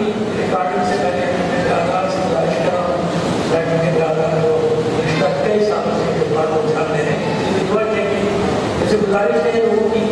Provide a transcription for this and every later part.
Recording سے میں نے آغاز سے گزارش کر رہا ہوں تاکہ میرا جو رشتہ کئی سالوں سے کے بعد وہ جانتے ہیں دعا کہ مجھے گزارش ہے لوگوں کی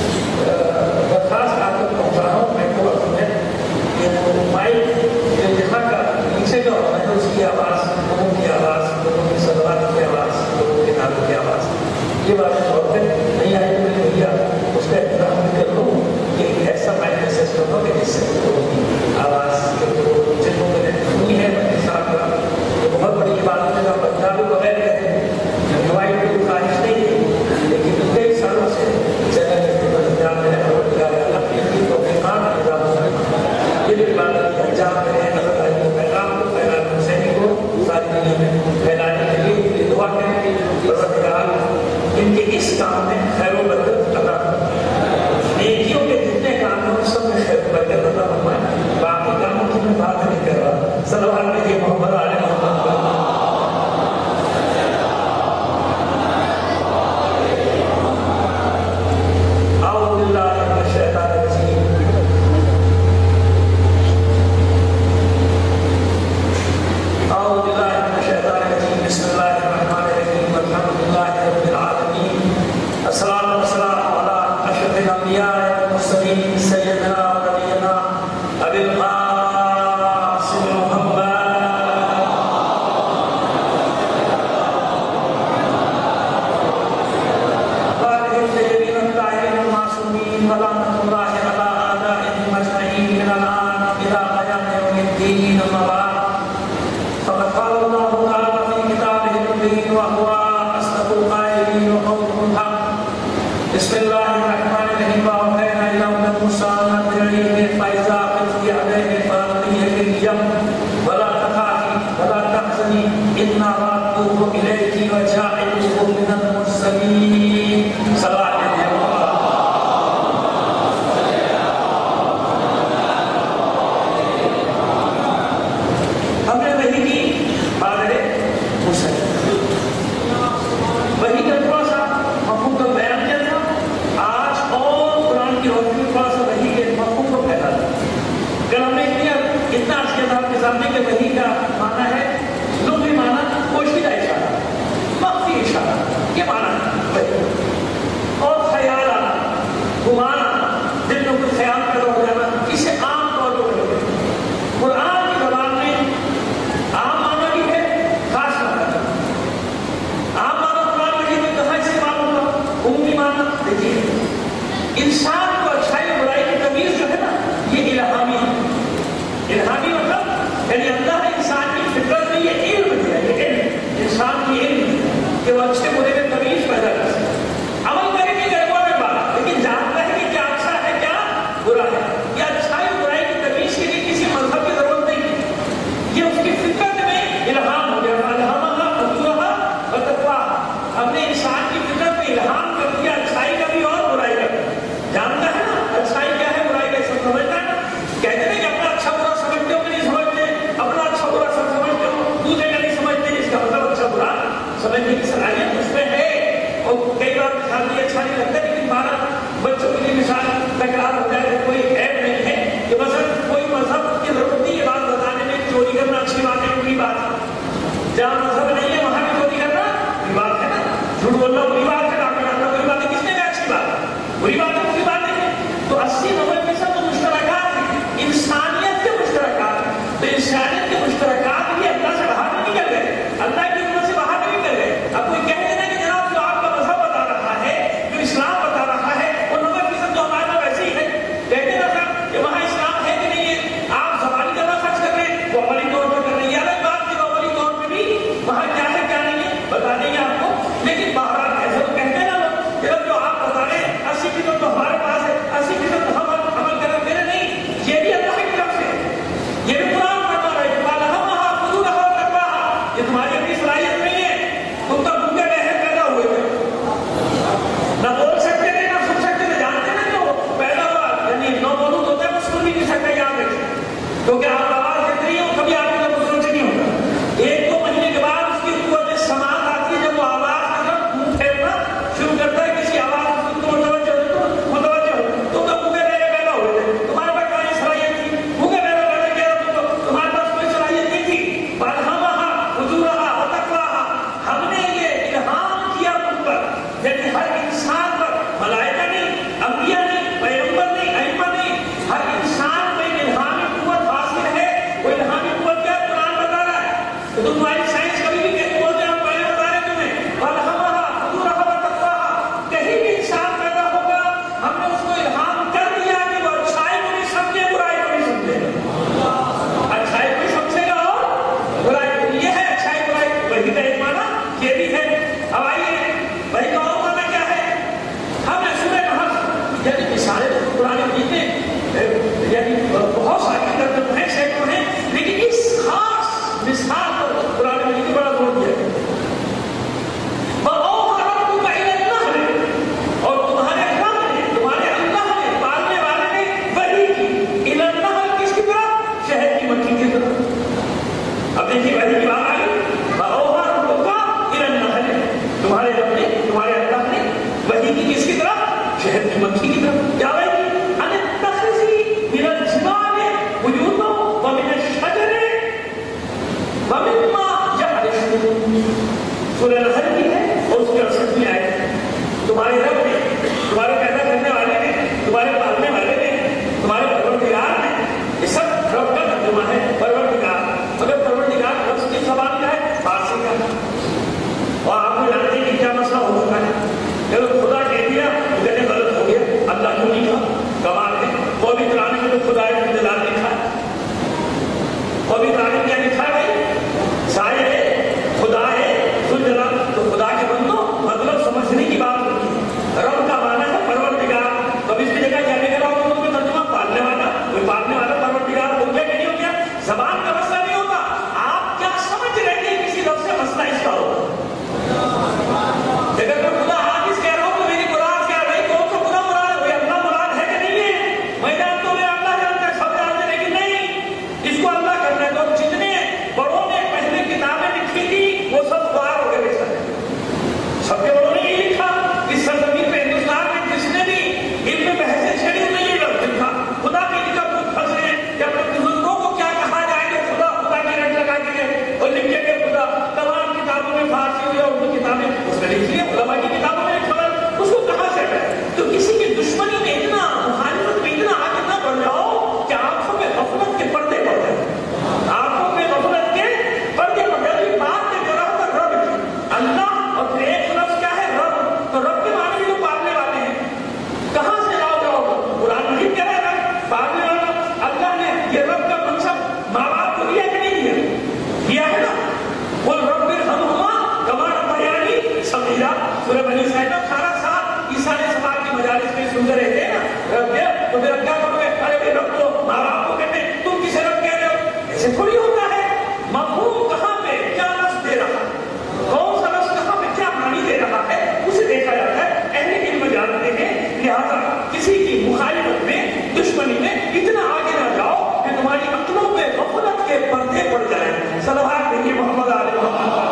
درخواست آ کر پہنچا رہا ہوں میں کو اپنے کہ مائک جو یہاں کا نیچے کا ہوتا ہے اس کی آواز لوگوں کی آواز لوگوں کی صدوات کی آواز لوگوں کے نعروں کی آواز یہ بات طور پہ نہیں آئی تو بھیا اس کا احترام بھی کر لوں کہ ایسا مائک سسٹم ہو کہ جس سے لوگوں کی آواز جن کو میں نے سنی ہے میں حساب کا یہ بہت بڑی بات ہے جو پنجابی بغیر کہتے ہیں دعائی کوئی خواہش نہیں ہے لیکن کئی سالوں سے چینل پنجاب میں اپنی توفیقات یہ بھی بات پنجاب میں حضرت علی کو پیغام کو پیغام حسینی کو ساری دنیا میں پھیلانے کے لیے یہ دعا کریں کہ پروردگار ان کے اس کام میں خیر و برکت عطا فرمائے نیکیوں کے جتنے کام ہیں سب میں خیر و برکت عطا فرمائے باقی کاموں کی میں بات نہیں کر رہا صلوات میں محمد علیہ محمد کہتے ہیں قرآن مجید میں یعنی بہت ساری ترجمے ہیں، سینکڑوں ہیں، لیکن اس خاص مثال پر قرآن مجید نے بڑا زور دیا ہے۔ اور تمہارے رب نے، تمہارے اللہ نے، پالنے والے نے وحی کی النحل، کس کی طرف؟ شہد کی مکھی کی طرف۔ اب دیکھیے وحی کی بات آئی، تمہارے رب نے، تمہارے اللہ نے وحی کی کس کی طرف؟ شہد کی مکھی کی طرف۔ کیا وحی؟ ان اتخذی من الجبال بیوتا ومن الشجر ومما یعرشون۔ سورہ نحل کی ہے اور اس کے 68ویں آیت ہے۔ تمہارے رب نے، تمہارے پیدا کرنے والے نے، تمہارے پالنے والے نے، تمہارے پروردگار نے، یہ سب رب کا ترجمہ ہے، پروردگار۔ اگر پروردگار لفظ کی زبان کا ہے، فارسی کا ہے، اور آپ کو جانتے ہیں کہ کیا مسئلہ ہو چکا ہے، جب خدا کہہ دیا تو کہتے غلط ہو گیا، اللہ کیوں نہیں کہا؟ کمال ہے۔ قومی ترانے میں تو خدا جلال لکھا ہے، قومی ترانے کیا لکھا ہے بھائی؟ سائے ہے، خدا ہے، ذوالجلال، تو خدا کے بندو مطلب سمجھنے کی بات ہوتی ہے۔ رب کا معنی ہے پروردگار، اب اس کی جگہ کیا لکھ رہا ہوں تم کو ترجمہ؟ پالنے والا۔ کوئی پالنے والا پروردگار ہو گیا کہ نہیں ہو گیا؟ زبان کا مسئلہ نہیں ہوتا، آپ کیا سمجھ رہے ہیں کسی لفظ سے مسئلہ اس کا ہوگا۔ اگر میں خدا حافظ کہہ رہا ہوں تو میری مراد کیا ہے؟ کون سا خدا مراد ہے؟ اللہ مراد ہے کہ نہیں ہے؟ میں جانتا ہوں اللہ جانتا ہے، سب جانتے ہیں، لیکن نہیں، اس کو اللہ کرنا ہے۔ تو جتنے بڑوں نے پہلے کتابیں لکھی تھی وہ سب خوار ہو گئے بے شک۔ سب کے بڑوں نے یہ لکھا، اس سرزمین پہ ہندوستان میں جس نے بھی علم میں بحثیں چھیڑی انہوں نے یہ لفظ لکھا۔ خدا کی لکھا خود پھنس رہے ہیں کہ اپنے بزرگوں کو کیا کہا جائے گا، خدا خدا کی رٹ لگا کے اور لکھے گے خدا۔ تمام کتابوں میں فارسی ہوئی اور اردو کتابیں اس نے لکھی ہے، علماء کی کتابوں میں خبر اس کو کہاں سے ہے؟ تو کسی کی دشمنی میں اتنا، مخالفت میں اتنا آگے نہ بڑھ جاؤ کہ آنکھوں میں غفلت کے پردے پڑ جائیں، آنکھوں میں غفلت کے پردے پڑ جائیں۔ بات میں جو رہا تھا رب کی، اللہ اور پھر ایک لفظ کیا ہے؟ رب۔ تو رب کے معنی بھی جو پالنے والے ہیں، کہاں سے لاؤ جاؤ؟ قرآن مجید کہہ رہا ہے پالنے والا۔ اللہ نے یہ رب کا منصب ماں باپ کو دیا کہ نہیں دیا؟ دیا ہے نا۔ قل رب ارحمہما کما ربیانی صغیرا، سورہ بنی اسرائیل میں سارا ساتھ عیسیٰ علیہ السلام کی مجالس میں سنتے رہتے ہیں نا، رب دیا تو پھر کیا کرو گے؟ ارے رب تو ماں باپ کو کہتے ہیں، تم کسے رب کہہ رہے ہو؟ ایسے تھوڑی ہوتا ہے۔ مفہوم کہاں پہ کیا لفظ دے رہا ہے، کون سا لفظ کہاں پہ کیا معنی دے رہا ہے، اسے دیکھا جاتا ہے۔ اہل علم جانتے ہیں، لہٰذا کسی کی مخالفت میں، دشمنی میں اتنا آگے نہ جاؤ کہ تمہاری عقلوں پہ غفلت کے پردے پڑ جائیں۔ صلوات بھیجیے محمد علیہ محمد۔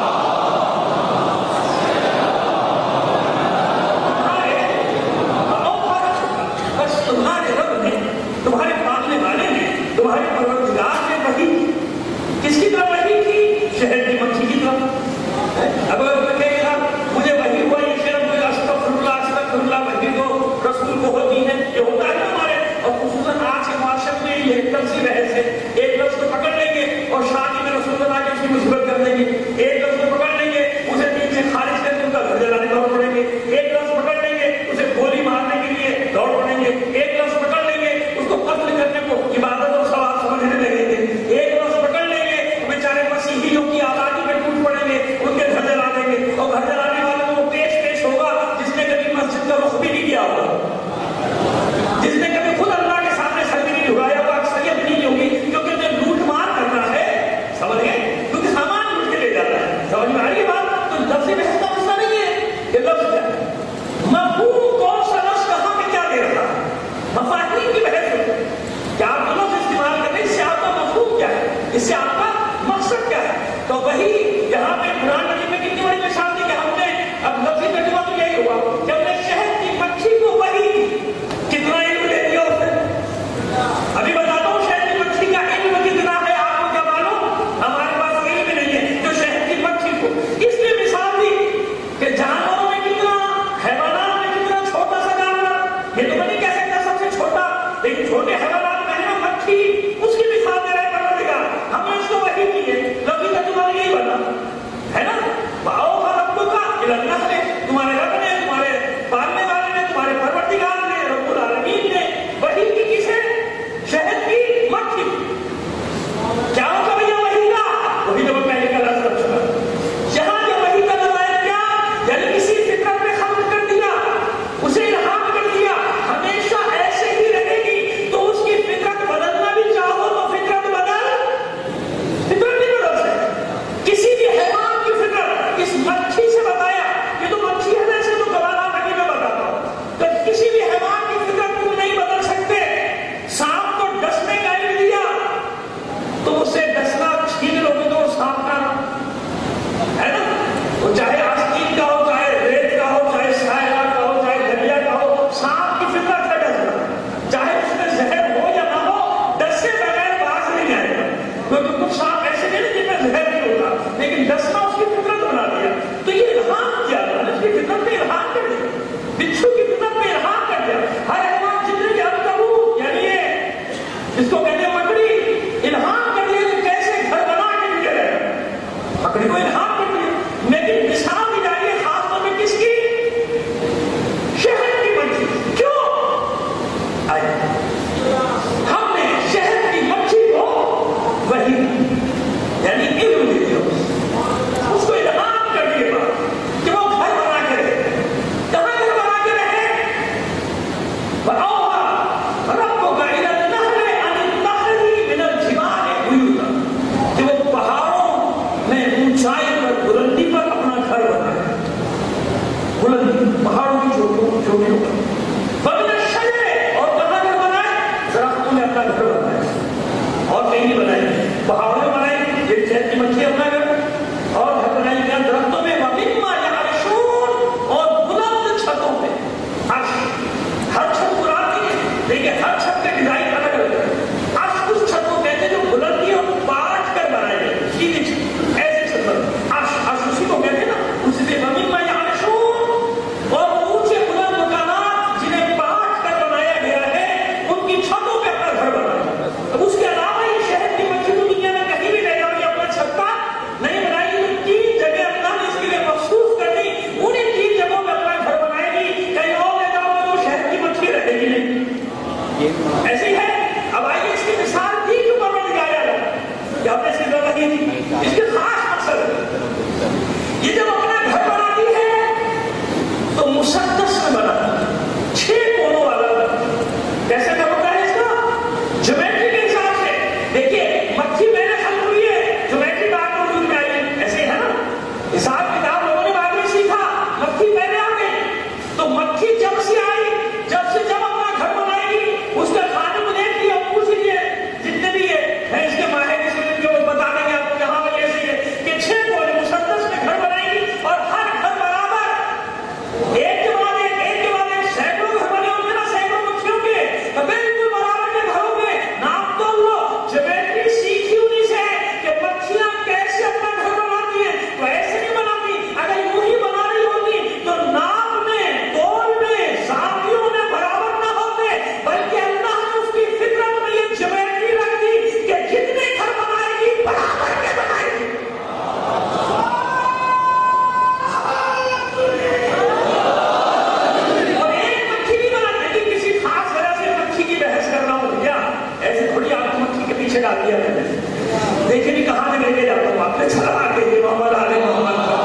تمہارے رب نے، تمہارے پالنے والے نے، تمہارے پروردگار نے وحی کس کی طرف وحی کی؟ شہد کی مکھی کی طرف۔ اب اگر میں کہے گا مجھے وحی ہوا یہ شعر، مجھے استغفر اللہ وحی تو رسول کو ہوتی ہے، یہ ہوتا ہے ہمارے، اور خصوصاً آج کے معاشرے میں یہ تفصیل بحث ہے۔ ایک لفظ کو پکڑ لیں گے اور شادی میں رسول اللہ کی اس کی مثبت کر دیں گے، ایک لفظ کو پکڑ لیں گے اسے دین سے خارج کر کے ان کا گھر جلانے دوڑ پڑیں گے، ایک لفظ پکڑ لیں گے اسے گولی مارنے کے لیے دوڑ پڑیں گے، ایک لفظ پکڑ لیں گے اس کو قتل کرنے کو عبادت اور ثواب سمجھنے لگیں گے، ایک لفظ پکڑ لیں گے بیچارے مسیحیوں کی آبادی میں ٹوٹ پڑیں گے، ان کے گھر جلا دیں گے، اور گھر جلانے والوں کو پیش ہوگا جس نے کبھی مسجد کا رخ بھی نہیں کیا ہوگا، جس نے کبھی خود اللہ کے سامنے سر بھی نہیں جھکایا، وہ اکثریت نہیں ہوگی، کیونکہ انہیں لوٹ مار کرنا ہے، سمجھ گئے؟ کیونکہ سامان لوٹ کے لے جاتا ہے، سمجھ میں آ رہی ہے بات؟ تو لفظ بحث کا مسئلہ نہیں ہے کہ لفظ کیا ہے، مفہوم کون سا لفظ کہاں پہ کیا دے رہا ہے، مفاہیم کی بحث ہے کہ آپ لفظ استعمال کریں، اس سے آپ کا مفہوم کیا ہے، اس سے آپ کا مقصد کیا ہے۔ تو وہی یہاں پہ قرآن مجید میں کتنی بڑی مثال دی کہ ہم نے اب لفظی ترجمہ تو یہی ہوا کہ ہم نے شہد کی مکھی کو وہی کتنا علم دے دیا اس نے۔ ابھی بتاتا ہوں شہد کی مکھی کا علم کتنا ہے، آپ کو کیا معلوم؟ ہمارے پاس علم نہیں ہے جو شہد کی مکھی کو اس لیے مثال دی کہ جانوروں میں کتنا، حیوانات میں کتنا چھوٹا سا جانور، یہ تو میں نہیں کہہ سکتا سب سے چھوٹا، لیکن چھوٹے حیوانات میں ہے نا مکھی، اس کی مثال دے رہے پروردگار، ہم نے اس کو وحی کی ہے، لفظی ترجمہ یہی بنا ہے نا۔ وَأَوْحَىٰ رَبُّكَ إِلَى النَّحْلِ، تمہارے رب نے، تمہارے پالنے والے نے، تمہارے پروردگار نے، رب العالمین نے وحی کی کسے؟ شہد کی مکھی۔ کیا ہوگا بھیا وحی کا؟ وہی جو میں پہلے کا لفظ رکھ چکا، یہاں جو وحی کا لفظ ہے کیا؟ یعنی کسی فطرت میں خلق کر دیا، اسے الہام کر دیا، ہمیشہ ایسے ہی رہے میں اپنا گھر بنایا اور کہیں نہیں بنائی، پہاڑوں میں بنائی، یہ شہد کی مکھی اپنا گھر اور گھر بنائی گیا درختوں میں، وَمِمَّا يَعْرِشُونَ اور بلند چھتوں پہ. ہر چھت قرآن نہیں ہے، لیکن ہر چھت کا ڈیزائن الگ الگ ہے. عرش اس چھت کو کہتے ہیں جو بلندی اور پاٹ کر بنائے گئے، سیدھی چھت، ایسے چھت پر عرش اسی کو کہتے ہیں نا. اسی سے وَمِمَّا يَعْرِشُونَ اور اونچے بلند مکانات جنہیں پاٹ کر بنایا گیا ہے، ان کی چھتوں پہ اپنا گھر بنایا. اب اس کے علاوہ یہ شہد کی مکھی تو دنیا میں کہیں بھی لے جاؤ گے اپنا چھتا نہیں بنائے گی. 3 جگہ اللہ نے اس کے لیے مخصوص کر دی، انہیں 3 جگہوں پہ اپنا گھر بنائے گی. کہیں اور لے جاؤ گے تو شہد کی مکھی رہے گی نہیں. ایسے ہی ہے. اب آئیے اس کی مثال دی کیوں پر دکھایا جائے کہ ہم نے اس کی ضرورت نہیں تھی. اس کے خاص مقصد ہے یہ جب اپنا گھر بناتی ہے تو مسدس میں بناتی ہے، 6 کونوں والا. کیسے گھر ہوتا ہے اس کا؟ جیومیٹری کے حساب سے. دیکھیے مکھی میں نے حل ہوئی ہے، جیومیٹری بعد میں وجود میں آئی ہے. ایسے ہی ہے نا، حساب کتاب لوگوں نے بعد میں سیکھا، مکھی پہلے آ گئی. تو مکھی جب سے آئی، جب اپنا گھر بنائے گی، اس کے کھانے کو دیکھ لیا، پوچھ لیجیے جتنے بھی ہے اس کے ماہر جو بتا دیں گے آپ کو یہاں پر ایسے ہے کہ 6 کونے مسدس میں گھر بنائے گی اور ہر گھر برابر ایک کے بعد ایک سینکڑوں گھر بنے ہوں گے نا، سینکڑوں مکھیوں کے بالکل برابر کے گھروں کے نام تو لو. جیومیٹری سیکھی انہیں سے کہ مکھیاں کیسے اپنا گھر بناتی ہیں. تو ایسے نہیں بناتی، اگر یوں ہی بنا رہی ہوتی تو ناپ میں، تول میں، زاویوں میں برابر نہ ہوتے، بلکہ اللہ نے اس کی فطرت میں یہ جیومیٹری رکھ دی کہ جتنے گھر بنائے گی برابر کے بنائے گی. اور ایک مکھی نہیں بناتی. لیکن کسی خاص وجہ سے مکھی کی بحث کرنا ہو گیا، ایسے تھوڑی آپ کو مکھی کے پیچھے ڈال دیا میں نے. دیکھیں بھی کہاں سے لے کے جاتا ہوں، آپ نے چلا آ کے محمد علی محمد کا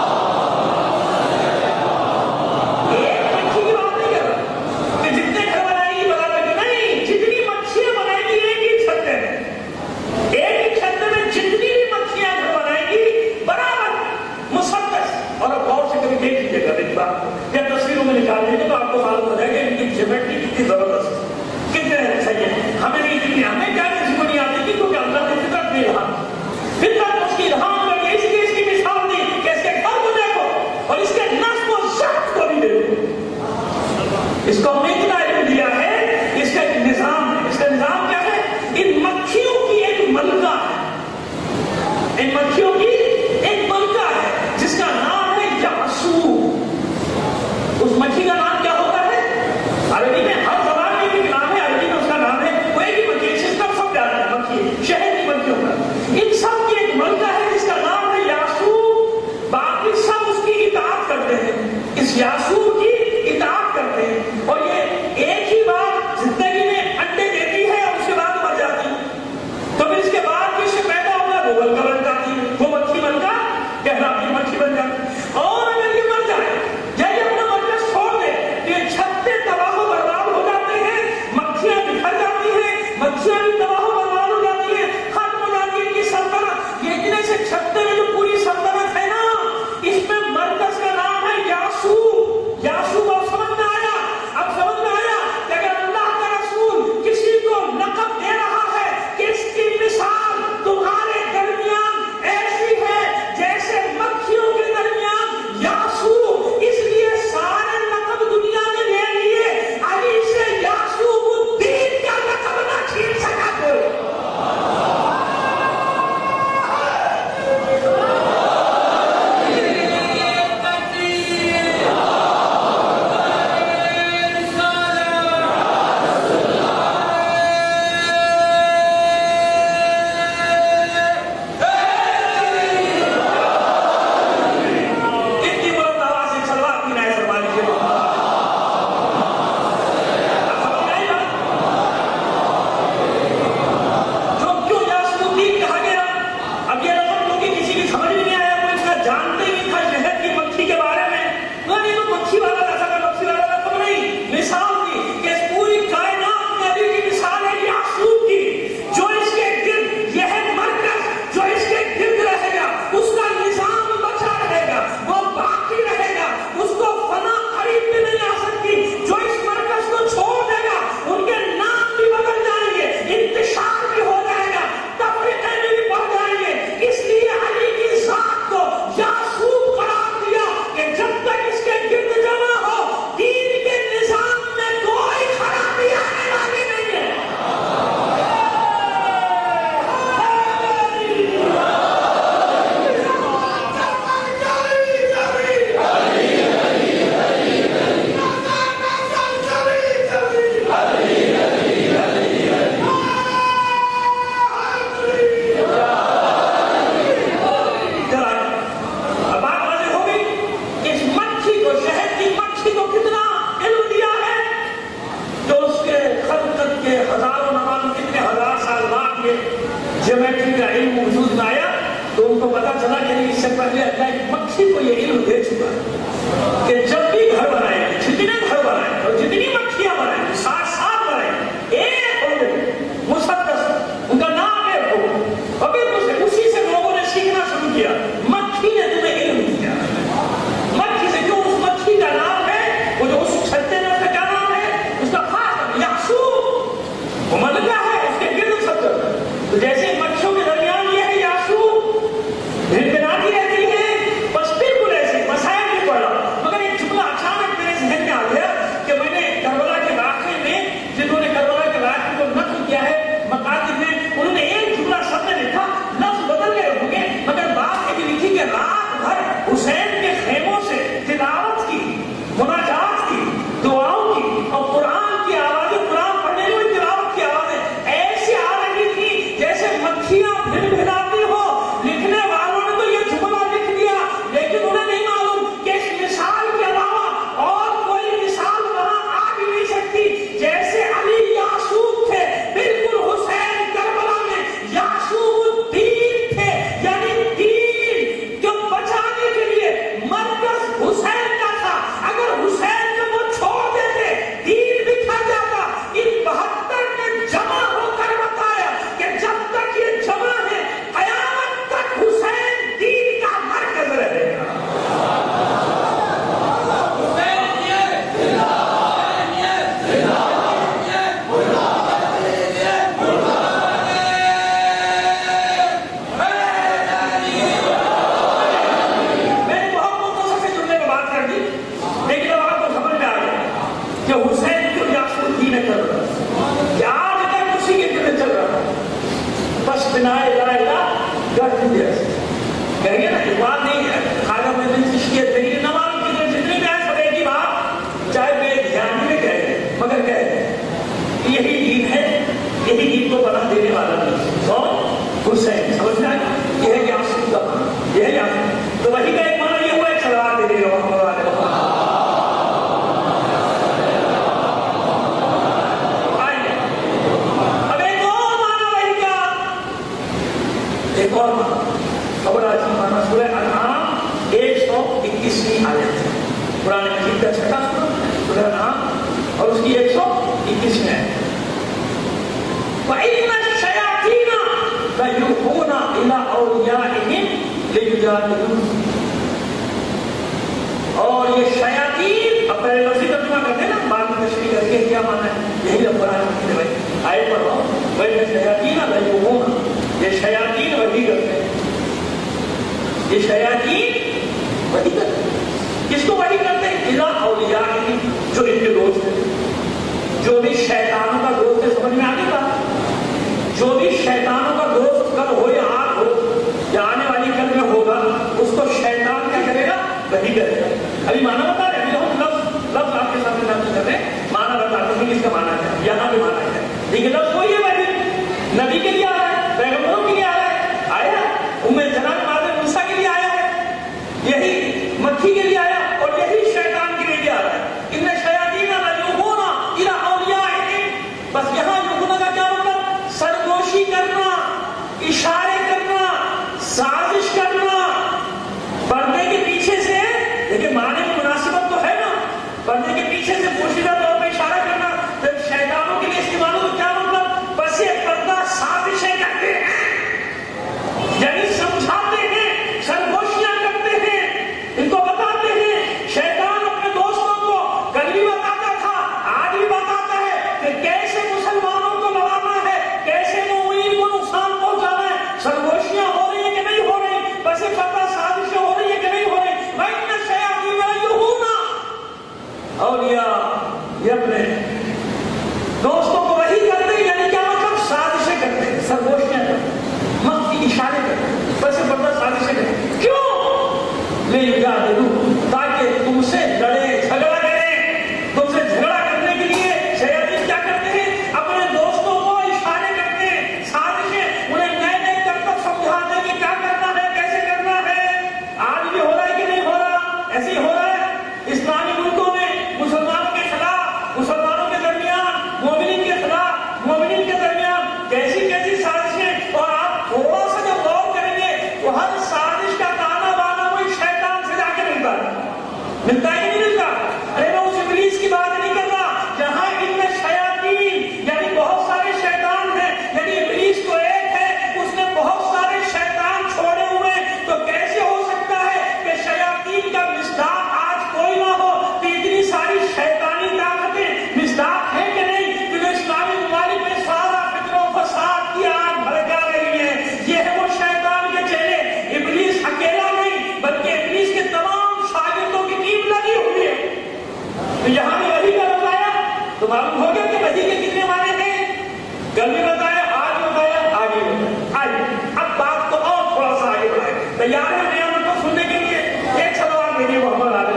ایک مکھی کی بات نہیں کر رہا کہ جتنے گھر بنائے گی برابر کے نہیں. جتنی مکھیاں بنائے گی ایک ہی چھتے میں، ایک ہی چھتے میں جتنی بھی مکھیاں گھر بنائے گی برابر مسدس. اور اب غور سے کبھی دیکھ لیجیے گا ایک بات یا تصویروں میں نکال لیجیے تو آپ کو معلوم ہو جائے گا ان کی جیومیٹری کتنی زبردست، کتنے صحیح ہے. ہمیں نہیں دکھتی، ہمیں کیا کسی کو نہیں آتی کیونکہ اللہ نے فطرت دے رہا، فطرت اس کی الہام کر کے اس کی مثال دی کہ اس کے گھر کو دیکھو اور اس کے نسل و ضبط کو بھی دیکھو. اس کو ہم نے اتنا علم دیا ہے، اس کا ایک نظام ہے. اس کا نظام کیا ہے؟ ان مکھیوں کی ایک ملکہ ہے، ان مکھیوں کی ایک ملکہ ہے جس کا نام ہے یاسو. اس مکھی کا نام کیا ہوتا ہے؟ عربی میں ہر زبان میں ایک نام ہے، عربی میں اس کا نام ہے، وہ ایک ہی مکھی. سسٹم سب جاتا ہے مکھی، شہر کی مکھیوں کا. ان سب کی ایک ملکہ ہے جس کا نام ہے یاسو. باقی سب اس کی اطاعت کرتے ہیں، اس یاسو کی اطاعت کرتے ہیں. اور یہ ایک ہی بار زندگی میں انڈے دیتی ہے اور اس کے بعد مر جاتی ہے. تو پھر اس کے بعد بھی اسے پیدا ہوگا وہ ملکہ بن جاتی ہے، وہ مکھی ملکہ کہلاتی مکھی بن جاتی ہے. اور اگر یہ مر جائے یا یہ اپنا مرکز چھوڑ دے تو یہ چھتے تباہ و برباد ہو جاتے ہیں، مکھیاں بکھر جاتی ہیں، مکھیاں بھی تباہ و برباد ہو جاتی ہیں، ختم ہو جاتی ہے ان کی سلطنت. یہ اتنے سے چھتے میں جو پوری سلطنت ہے نا، اس میں مرکز کا نام ہے یاسو. یاسو کو سمجھ میں آیا؟ اب سمجھ میں آیا کہ اگر اللہ کا رسول کسی کو لقب دے رہا ہے کہ اس کی مثال تمہارے درمیان ایسی ہے جیسے مکھیوں کے درمیان یاسو، اس لیے سارے لقب دنیا نے لے لیے، علی سے یاسو الدین کا لقب نہ چھین سکا. علم وجود میں آیا تو ان کو پتا چلا کہ اس سے پہلے اللہ مکھی کو یہ علم دے چکا ہے کہ جب بھی گھر بنائے جتنے گھر بنائے اور جتنی مکھیاں بنائے ساتھ ساتھ بنائے ایک ہو گئے مسدس ان کا نام ایک ہو اور پھر اسی سے لوگوں نے سیکھنا شروع کیا مکھی نے تمہیں علم دیا مکھی سے کیوں اس مکھی کا نام ہے وہ جو اس چھتے میں اس کا کیا نام ہے اس کا خاص یاسوب وہ ملکہ ہے اس کے گرد سب تو جیسے مکھیوں کے درمیان یہ ہے یاسوب بھنبھناتی رہتی ہے بس بالکل ایسے مسائل نہیں پڑا مگر ایک جملہ اچانک میرے ذہن میں آ گیا کہ میں نے کربلا کے واقعے میں جنہوں نے کربلا کے واقعے کو نقل کیا ہے مقاتل میں انہوں نے ایک جملہ سب نے لکھا لفظ بدل گئے ہوں گے مگر بات یہ لکھی کہ رات بھر حسین کے خیموں سے تلاوت کی مناجات کی دعاؤں کی اور قرآن کی آوازیں قرآن پڑھنے کی تلاوت کی آوازیں ایسی آ رہی تھی جیسے مکھیاں بھن بھناتی ہو لکھنے والوں نے تو یہ جملہ لکھ دیا لیکن انہیں نہیں معلوم کہ اس مثال کے علاوہ اور کوئی مثال وہاں آ بھی نہیں سکتی جیسے علی یاسوب تھے بالکل حسین کربلا میں یاسوب الدین تھے یعنی دین جو بچانے کے لیے مرکز حسین کا تھا اگر حسین کو وہ چھوڑ دیتے دین بکھر جاتا ان 72 نے جمع ہو کر بتایا کہ جب تک یہ جمع ہے قیامت تک حسین دین کا مرکز رہے گا میں نے بہت مختصر سے جملے میں بات کر دی لیکن اب آپ کو سمجھ میں آ گیا کہ حسین کیوں یاسوب الدین ہے چل رہا کہ آج تک اسی کے دل چل رہا بس بنا لا الہ گھر دیا کہیں گے نا یہ بات نہیں ہے خواجہ معین چشتی میری نماز کی جتنی بھی ہے سب ایک ہی بات چاہے بے دھیانی میں کہے مگر کہے یہی دین ہے یہی دین کو بنا دینے والا نہیں کون حسین سمجھ میں آئے یہ ہے یاسوب کا معنی یہ ہے یاسوب تو وہی کا ایک معنی یہ ہوا ہے چلا دے رہے ہو اب ایک اور معنی وہی کا ایک اور خبر عظیم معنی سورہ انعام 121ویں آیت ہے قرآن مجید کا چھٹا سورہ انعام اور اس کی 121ویں آیت وَإِنَّ الشَّيَاطِينَ لَيُوحُونَ إِلَىٰ أَوْلِيَائِهِمْ لِيُجَادِلُوكُمْ اور یہ شیاطین اب پہلے لفظی ترجمہ کرتے ہیں نا بعد میں تشریح کر کے کیا معنی ہے یہی لفظ قرآن مجید ہے بھائی آیت پڑھ رہا ہوں وَإِنَّ الشَّيَاطِينَ لَيُوحُونَ یہ شیاطین وحی کرتے ہیں یہ شیاطین وحی کرتے ہیں کس کو وحی کرتے ہیں إِلَىٰ أَوْلِيَائِهِمْ جو ان کے دوست ہیں جو بھی شیطانوں کا دوست ہے سمجھ میں آنے کا جو بھی شیطانوں کا دوست کل ہو یا آج ہو یا آنے والی کل میں ہوگا اس کو شیطان کیا کرے گا وحی کرے گا ابھی معنی بتا رہے ہیں ہم لفظ آپ کے سامنے نقل کر رہے ہیں معنی بتاتے ہیں اس کا معنی ہے یہاں بھی معنی ہے لیکن لفظ وہی ہے وحی نبی کے لیے آ رہا ہے پیغمبروں کے لیے آ رہا ہے آیا جناب مادر موسیٰ کے لیے آیا ہے یہی مکھی کے لیے آیا اور یہی شیطان کے لیے آ رہا ہے ان شیاطین لَيُوحُونَ إِلَىٰ أَوْلِيَائِهِمْ بس یہاں یوحنا کا کیا مطلب سرگوشی کرنا اشارے کرنا سازش کرنا پردے کے پیچھے سے لیکن معنی میں مناسبت تو ہے نا پردے کے پیچھے سے پوشیدہ طور پہ اشارہ کرنا جب شیطانوں کے لیے استعمال ہو تو کیا مطلب بس یہ پردہ سازشیں کرتے ہیں کل بھی بتایا، آج بتایا، آگے بتایا. آئیے اب بات کو اور تھوڑا سا آگے بڑھائیں. تیار ہے نعمت کو سننے کے لیے؟ ایک سلوات میری محمد علیہ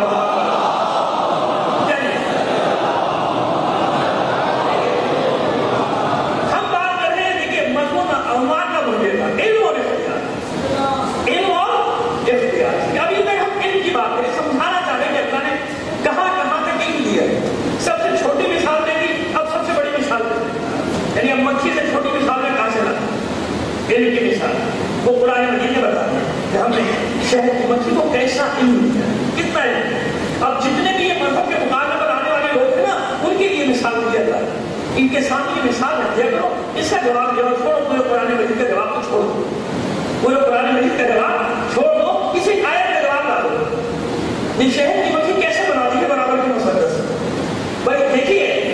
علم کی مثال. وہ قرآن مجید میں بتاتے ہیں کہ ہم نے شہد کی مکھی کو کیسا علم دیا، کتنا علم. اب جتنے بھی یہ مذہب کے مقابلے پر آنے والے لوگ ہیں نا، ان کے لیے مثال دیا جاتا ہے. ان کے سامنے یہ مثال رکھ دیا کرو، اس کا جواب چھوڑو، پورے قرآن مجید کا جواب تو چھوڑ دو، پورے قرآن مجید کا جواب چھوڑ دو، کسی آیت کا جواب لا دو. یہ شہد کی مکھی کیسے بناتی ہے برابر کی مسدس؟ بھائی دیکھیے،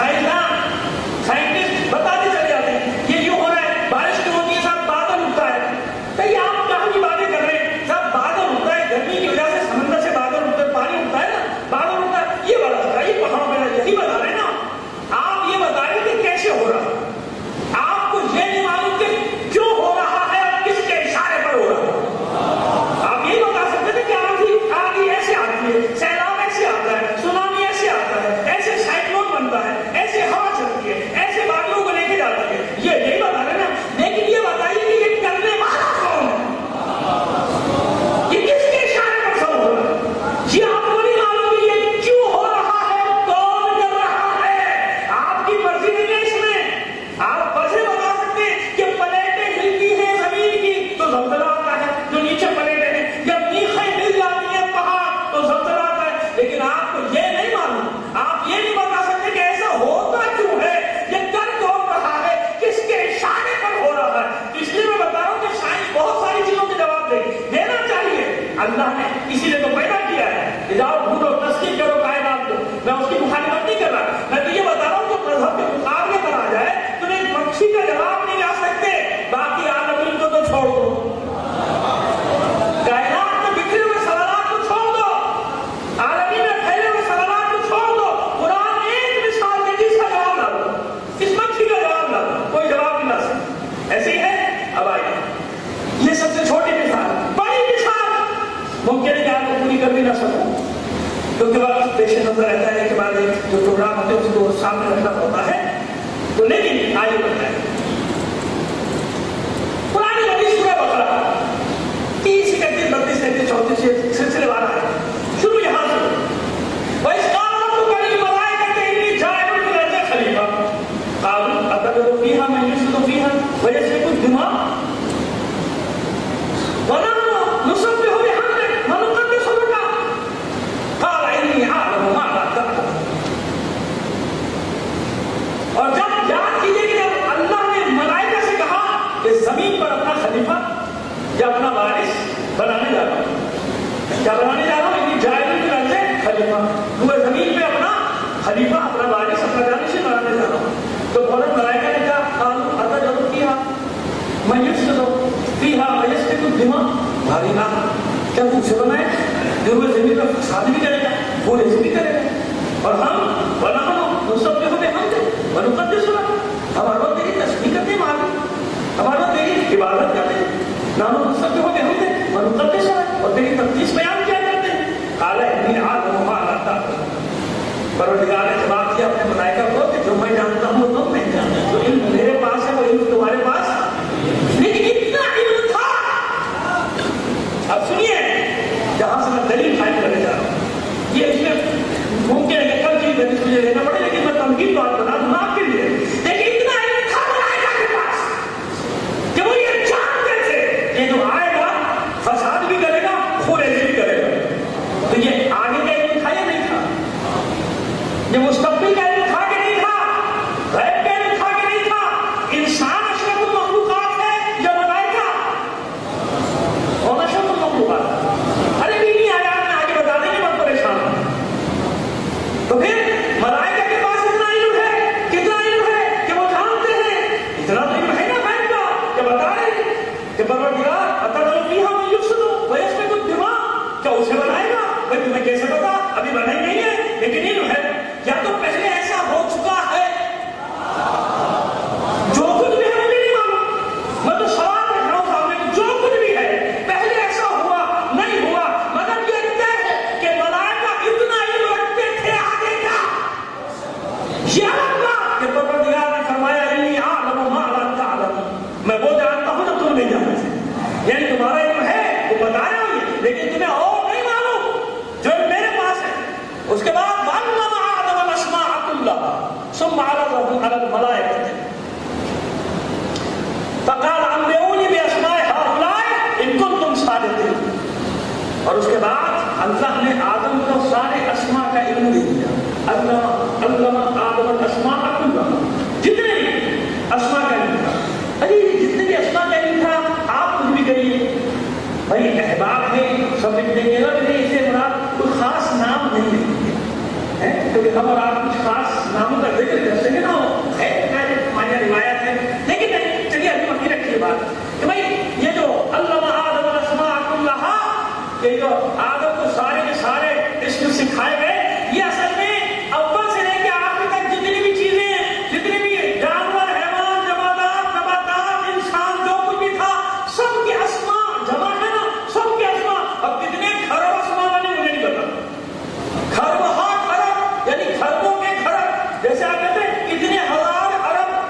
سائنٹسٹ بتاتے چلے جاتے ہیں یہ یوں ہو رہا ہے، بارش کیوں ہوتی ہے صاحب؟ بادل اٹھتا ہے. تو یہ آپ کہاں کی باتیں کر رہے ہیں صاحب؟ بادل اٹھتا ہے گرمی کی وجہ سے، سمندر سے بادل اٹھتا ہے، پانی اٹھتا ہے نا، بادل اٹھتا ہے. یہ بتا یہ پہاڑوں میں یہی بتا رہے ہیں نا. آپ یہ بتا رہے ہیں کہ کیسے ہو رہا ہے. آپ کو یہ نہیں معلوم کہ کیوں ہو رہا ہے اور کس کے اشارے پر ہو رہا ہے. آپ یہ بتا سکتے تھے کہ آندھی ایسے آتی ہے، سیلاب ایسے آتا ہے، سونامی ایسے آتا ہے، ایسے سائیکلون بنتا ہے، ایسے ہوا چلتی ہے، ایسے بادلوں کو لے کے جاتی ہے. یہ نہیں بتا رہے نا. لیکن یہ بتائیے کہ یہ کرنے والا کون ہے؟ یہ کس کے اشارے پر سب ہو رہا ہے؟ یہ آپ کو نہیں معلوم کہ یہ کیوں ہو رہا ہے، کون کر رہا ہے. آپ کی مرضی نہیں ہے اس میں. آپ وجہ بتا سکتے ہیں کہ پلیٹیں ہلتی ہیں زمین کی تو زلزلہ آتا ہے، جو نیچے پلیٹیں ہیں جب میخیں مل جاتی ہیں پہاڑ تو زلزلہ آتا ہے. لیکن آپ کو یہ نہیں معلوم، آپ یہ نہیں بتا سکتے کہ ایسا ہوتا کیوں ہے، یہ کر کون رہا ہے، کس کے اشارے پر ہو رہا ہے. اس لیے میں بتا رہا ہوں کہ سائنس بہت ساری چیزوں کے جواب دینا چاہیے. اللہ نے اسی لیے تو پیدا کیا ہے. جاؤ ڈھونڈو، تسلیم کرو کائنات کو. میں اس کی مخالفت نہیں کر رہا، میں تو یہ بتا رہا ہوں کہ مذہب کے مقابلے پر آ جائے تم ایک مکھی کا جواب نہیں لا سکتے، باقی عالمین کو تو چھوڑ دو. کائنات میں بکھرے ہوئے سوالات کو چھوڑ دو، عالمین میں پھیلے ہوئے سوالات کو چھوڑ دو. قرآن ایک مثال دے جس کا جواب لا دو، اس مکھی کا جواب لا دو، کوئی جواب نہیں لا سکتا. ایسے ہی ہے. اب آئیے یہ سب سے چھوٹی مثال، بڑی مثال ممکن ہے کہ آپ کو پوری کر بھی نہ سکوں کیونکہ وقت پیش نظر رہتا ہے کہ بعد جو پروگرام ہوتے ہیں اس کو سامنے رکھنا ہوتا ہے. تو لیکن آئیے بتائیں قرآن مجید سورہ بقرہ 30 31 32 33 34 سے سلسلے والا ہے. شروع یہاں سے وَإِذْ قَالَ رَبُّكَ لِلْمَلَائِكَةِ إِنِّي جَاعِلٌ فِي الْأَرْضِ خَلِيفَةً قَالُوا أَتَجْعَلُ فِيهَا مَن يُفْسِدُ فِيهَا وَيَسْفِكُ الدِّمَاءَ وَنَحْنُ نُسَبِّحُ بِحَمْدِكَ وَنُقَدِّسُ لَكَ قَالَ إِنِّي أَعْلَمُ مَا لَا تَعْلَمُونَ. اور جب یاد کیجیے کہ جب اللہ نے ملائکہ سے کہا کہ زمین پر اپنا خلیفہ یا اپنا وارث بنانے جا رہا ہوں، کیا بنانے جا رہا ہوں؟ انی جاعل فی الارض خلیفہ، پورے زمین پہ اپنا خلیفہ، اپنا وارث، اپنا جانشین بنانے جا رہا ہوں. تو فوراً ملائکہ نے کہا قالوا اتجعل فیہا من یفسد فیہا ویسفک الدماء. بھاری بات، کیا تم سے بنائے جو وہ زمین پر فساد بھی کرے گا، پورے بھی کرے گا، اور ہم ونحن نسبح بحمدک ونقدس لک، ہم ہر وقت تیری تسبیح کرتے ہیں، ہم ہر وقت تیری عبادت کرتے ہیں. نحن نسبح بحمدک ونقدس لک، اور تیری تقدیس بیان کیا کرتے ہیں. قال انی اعلم ما لا تعلمون. پروردگار نے جواب دیا اپنے ملائکہ کو کہ جو میں جانتا ہوں تم نہیں جانتے، جو علم میرے پاس ہے وہ علم تمہارے پاس. لیکن اتنا علم تھا. اب سنیے جہاں سے میں دلیل قائم کرنے جا رہا ہوں، یہ اس میں ممکن ہے کہ کل کی دلیل مجھے لینا پڑے، لیکن میں تمہید بات بتا دوں آپ کے لیے. لیکن اتنا علم تھا ملائکہ کے پاس کہ وہ یہ جانتے تھے کہ جو آئے گا فساد بھی کرے گا، خوریزی بھی کرے گا. تو یہ آگے کا علم تھا یا نہیں تھا؟ یہ مستقبل میں وہ جانتا ہوں جو تم نہیں جانتے، یعنی تمہارا علم ہے وہ بتا رہے ہو یہ، لیکن تمہیں اور نہیں معلوم جو میرے پاس ہے۔ اس کے بعد وَعَلَّمَ آدَمَ الْأَسْمَاءَ كُلَّهَا ثُمَّ عَرَضَهُمْ عَلَى الْمَلَائِكَةِ فَقَالَ أَنبِئُونِي بِأَسْمَاءِ هَؤُلَاءِ إِن كُنتُمْ صَادِقِينَ۔ اور اس کے بعد اللہ نے آدم کو سارے اسماء کا علم دے دیا۔ علم آدم الاسماء كلها، جتنے بھی اسماء کا علم تھا، جتنے بھی اسماء کا علم تھا آپ کچھ بھی کریے بھائی احباب ہے سب لکھنے کے لیے اسے مراد کوئی خاص نام نہیں لکھیں گے، کیونکہ ہم اور آپ کچھ خاص ناموں کا ذکر کر سکیں نا، ہماری روایت ہے، لیکن چلیے ابھی وہیں رکھیے بات کہ بھائی یہ جو علم آدم الاسماء كلها، یہ جو آدم کو سارے کے سارے اسم سکھائے گئے، یہ اصل میں اول سے لے کے آخر تک جتنی بھی چیزیں، جتنے بھی جانور، حیوان، جمادات، نباتات، انسان، جو کچھ بھی تھا، سب کے اسماء جمع ہے نا، سب کے اسماء۔ اب کتنے کھرب اسماء بنے مجھے نہیں پتا، کھرب ہاں کھرب یعنی کھربوں کے کھرب، جیسے آپ کہتے ہیں اتنے ہزار ارب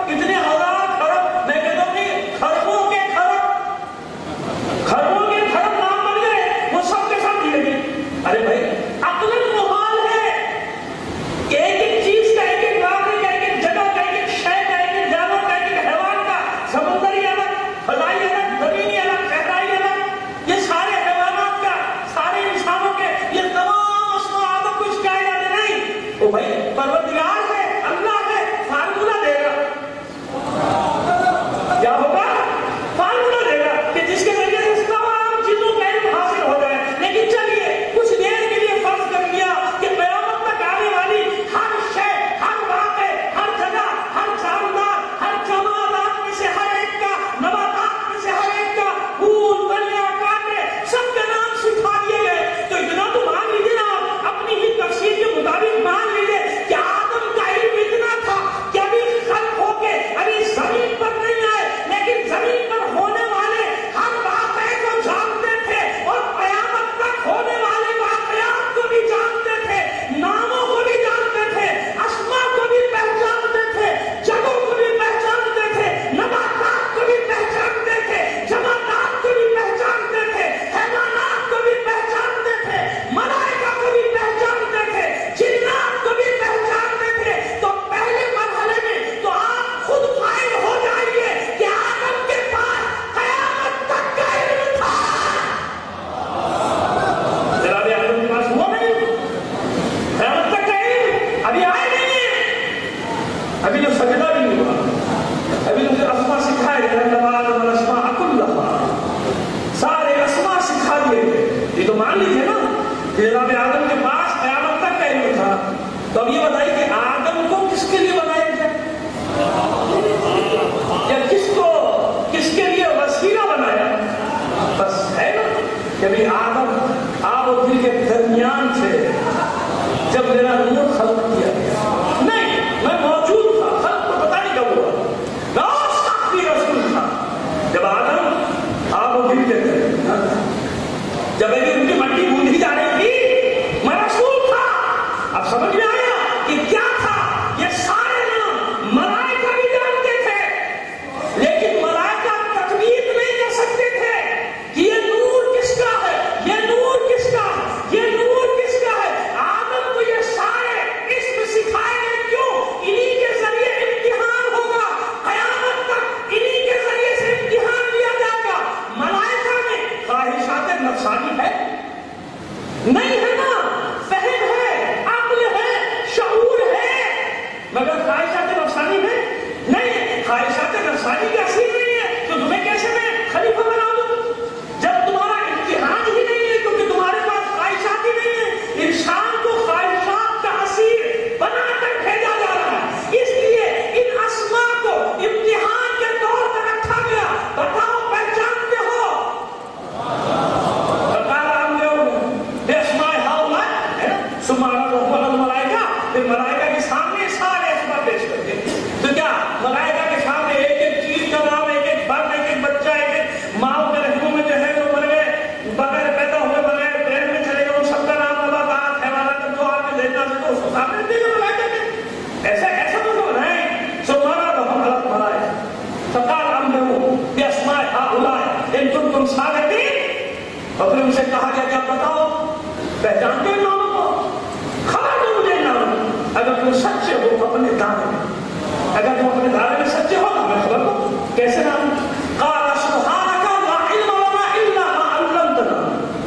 اور پھر ان سے کہا گیا کہ آپ بتاؤ پہچانتے ہیں ناموں کو؟ خبر دو مجھے نام، اگر تم سچے ہو اپنے دعوے میں، اگر تم اپنے دعوے میں سچے ہو تو میں خبر دو کیسے نام؟ قال سبحانک لا علم لنا الا ما علمتنا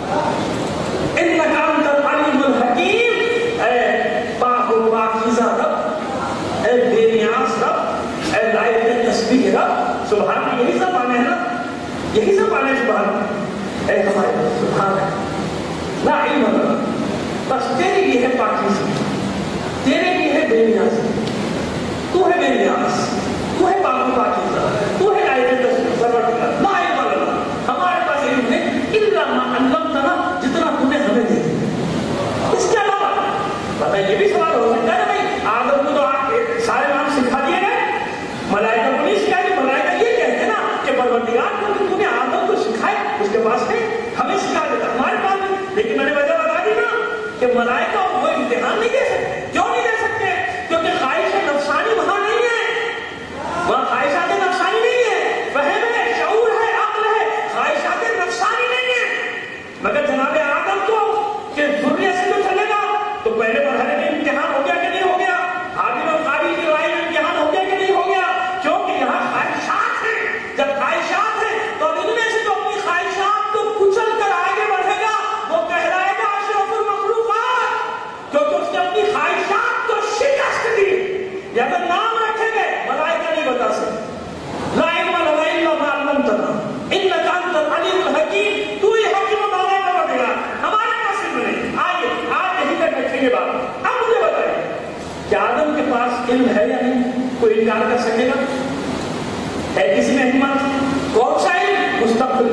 انک انت العلیم الحکیم۔ اے پاک و پاکیزہ رب، اے بے نیاز رب، اے لائق تسبیح رب، سبحان، یہی سب آنے ہیں نا، یہی سب آنے سبحان، اے ہمارے سبحان ہے، لا علم لنا، بس تیرے لیے ہے پاکیزہ، تیرے لیے ہے بے نیاز، تو ہے بے نیاز، تو ہے پاک و پاکیزہ، تو ہے لائق تسبیح، پروردگار، لا علم لنا، ہمارے پاس علم نہیں الا ما علمتنا، جتنا تو نے ہمیں دے دیا، اس کے علاوہ پتہ یہ بھی سوال ہو سکتا ہے بھائی آدم کو تو سارے نام سکھا دیے گئے، ملائکہ کو نہیں سکھائے، کہ ملائکہ یہ کہتے ہیں نا کہ پروردگار کو تو نے آدم کو سکھائے، اس کے پاس ہے، ہمیں سکھا دیتا، ہمارے پاس نہیں، لیکن میں نے وجہ بتا دی نا کہ ملائکہ وہ امتحان نہیں دے سکتے، کیوں نہیں دے سکتے؟ کیونکہ خواہش نفسانی وہاں نہیں ہے، وہاں خواہشات نفسانی نہیں ہے، فہم ہے، شعور ہے، عقل ہے، خواہشات نفسانی نہیں ہے۔ مگر جناب آدم کو کہ ذریہ سے تو چلے گا، تو پہلے مرحلے میں امتحان ہو گیا کہ نہیں ہو گیا؟ حابیل اور قابیل کی لڑائی میں امتحان ہو گیا کہ نہیں ہو گیا؟ کیونکہ یہاں خواہشات ہیں، جب خواہشات ہیں تو ان میں سے جو اپنی خواہشات کو کچل کر آگے بڑھے گا وہ کہلائے گا اشرف المخلوقات، کیونکہ اس نے اپنی خواہشات کو شکست دی۔ یا اگر نام رکھے گئے ملائکہ نہیں بتا سکتے، لا علم لنا الا ما علمتنا انک انت العلیم الحکیم، تو ہی حکیم و دانا پروردگار، ہمارے پاس علم نہیں۔ آئیے آج یہی تک رکھیں گے بات۔ اب مجھے بتائیے کہ آدم کے پاس علم ہے یا نہیں؟ کوئی انکار کر سکے گا؟ ہے کسی میں حکمت؟ کون سا علم؟ مستقبل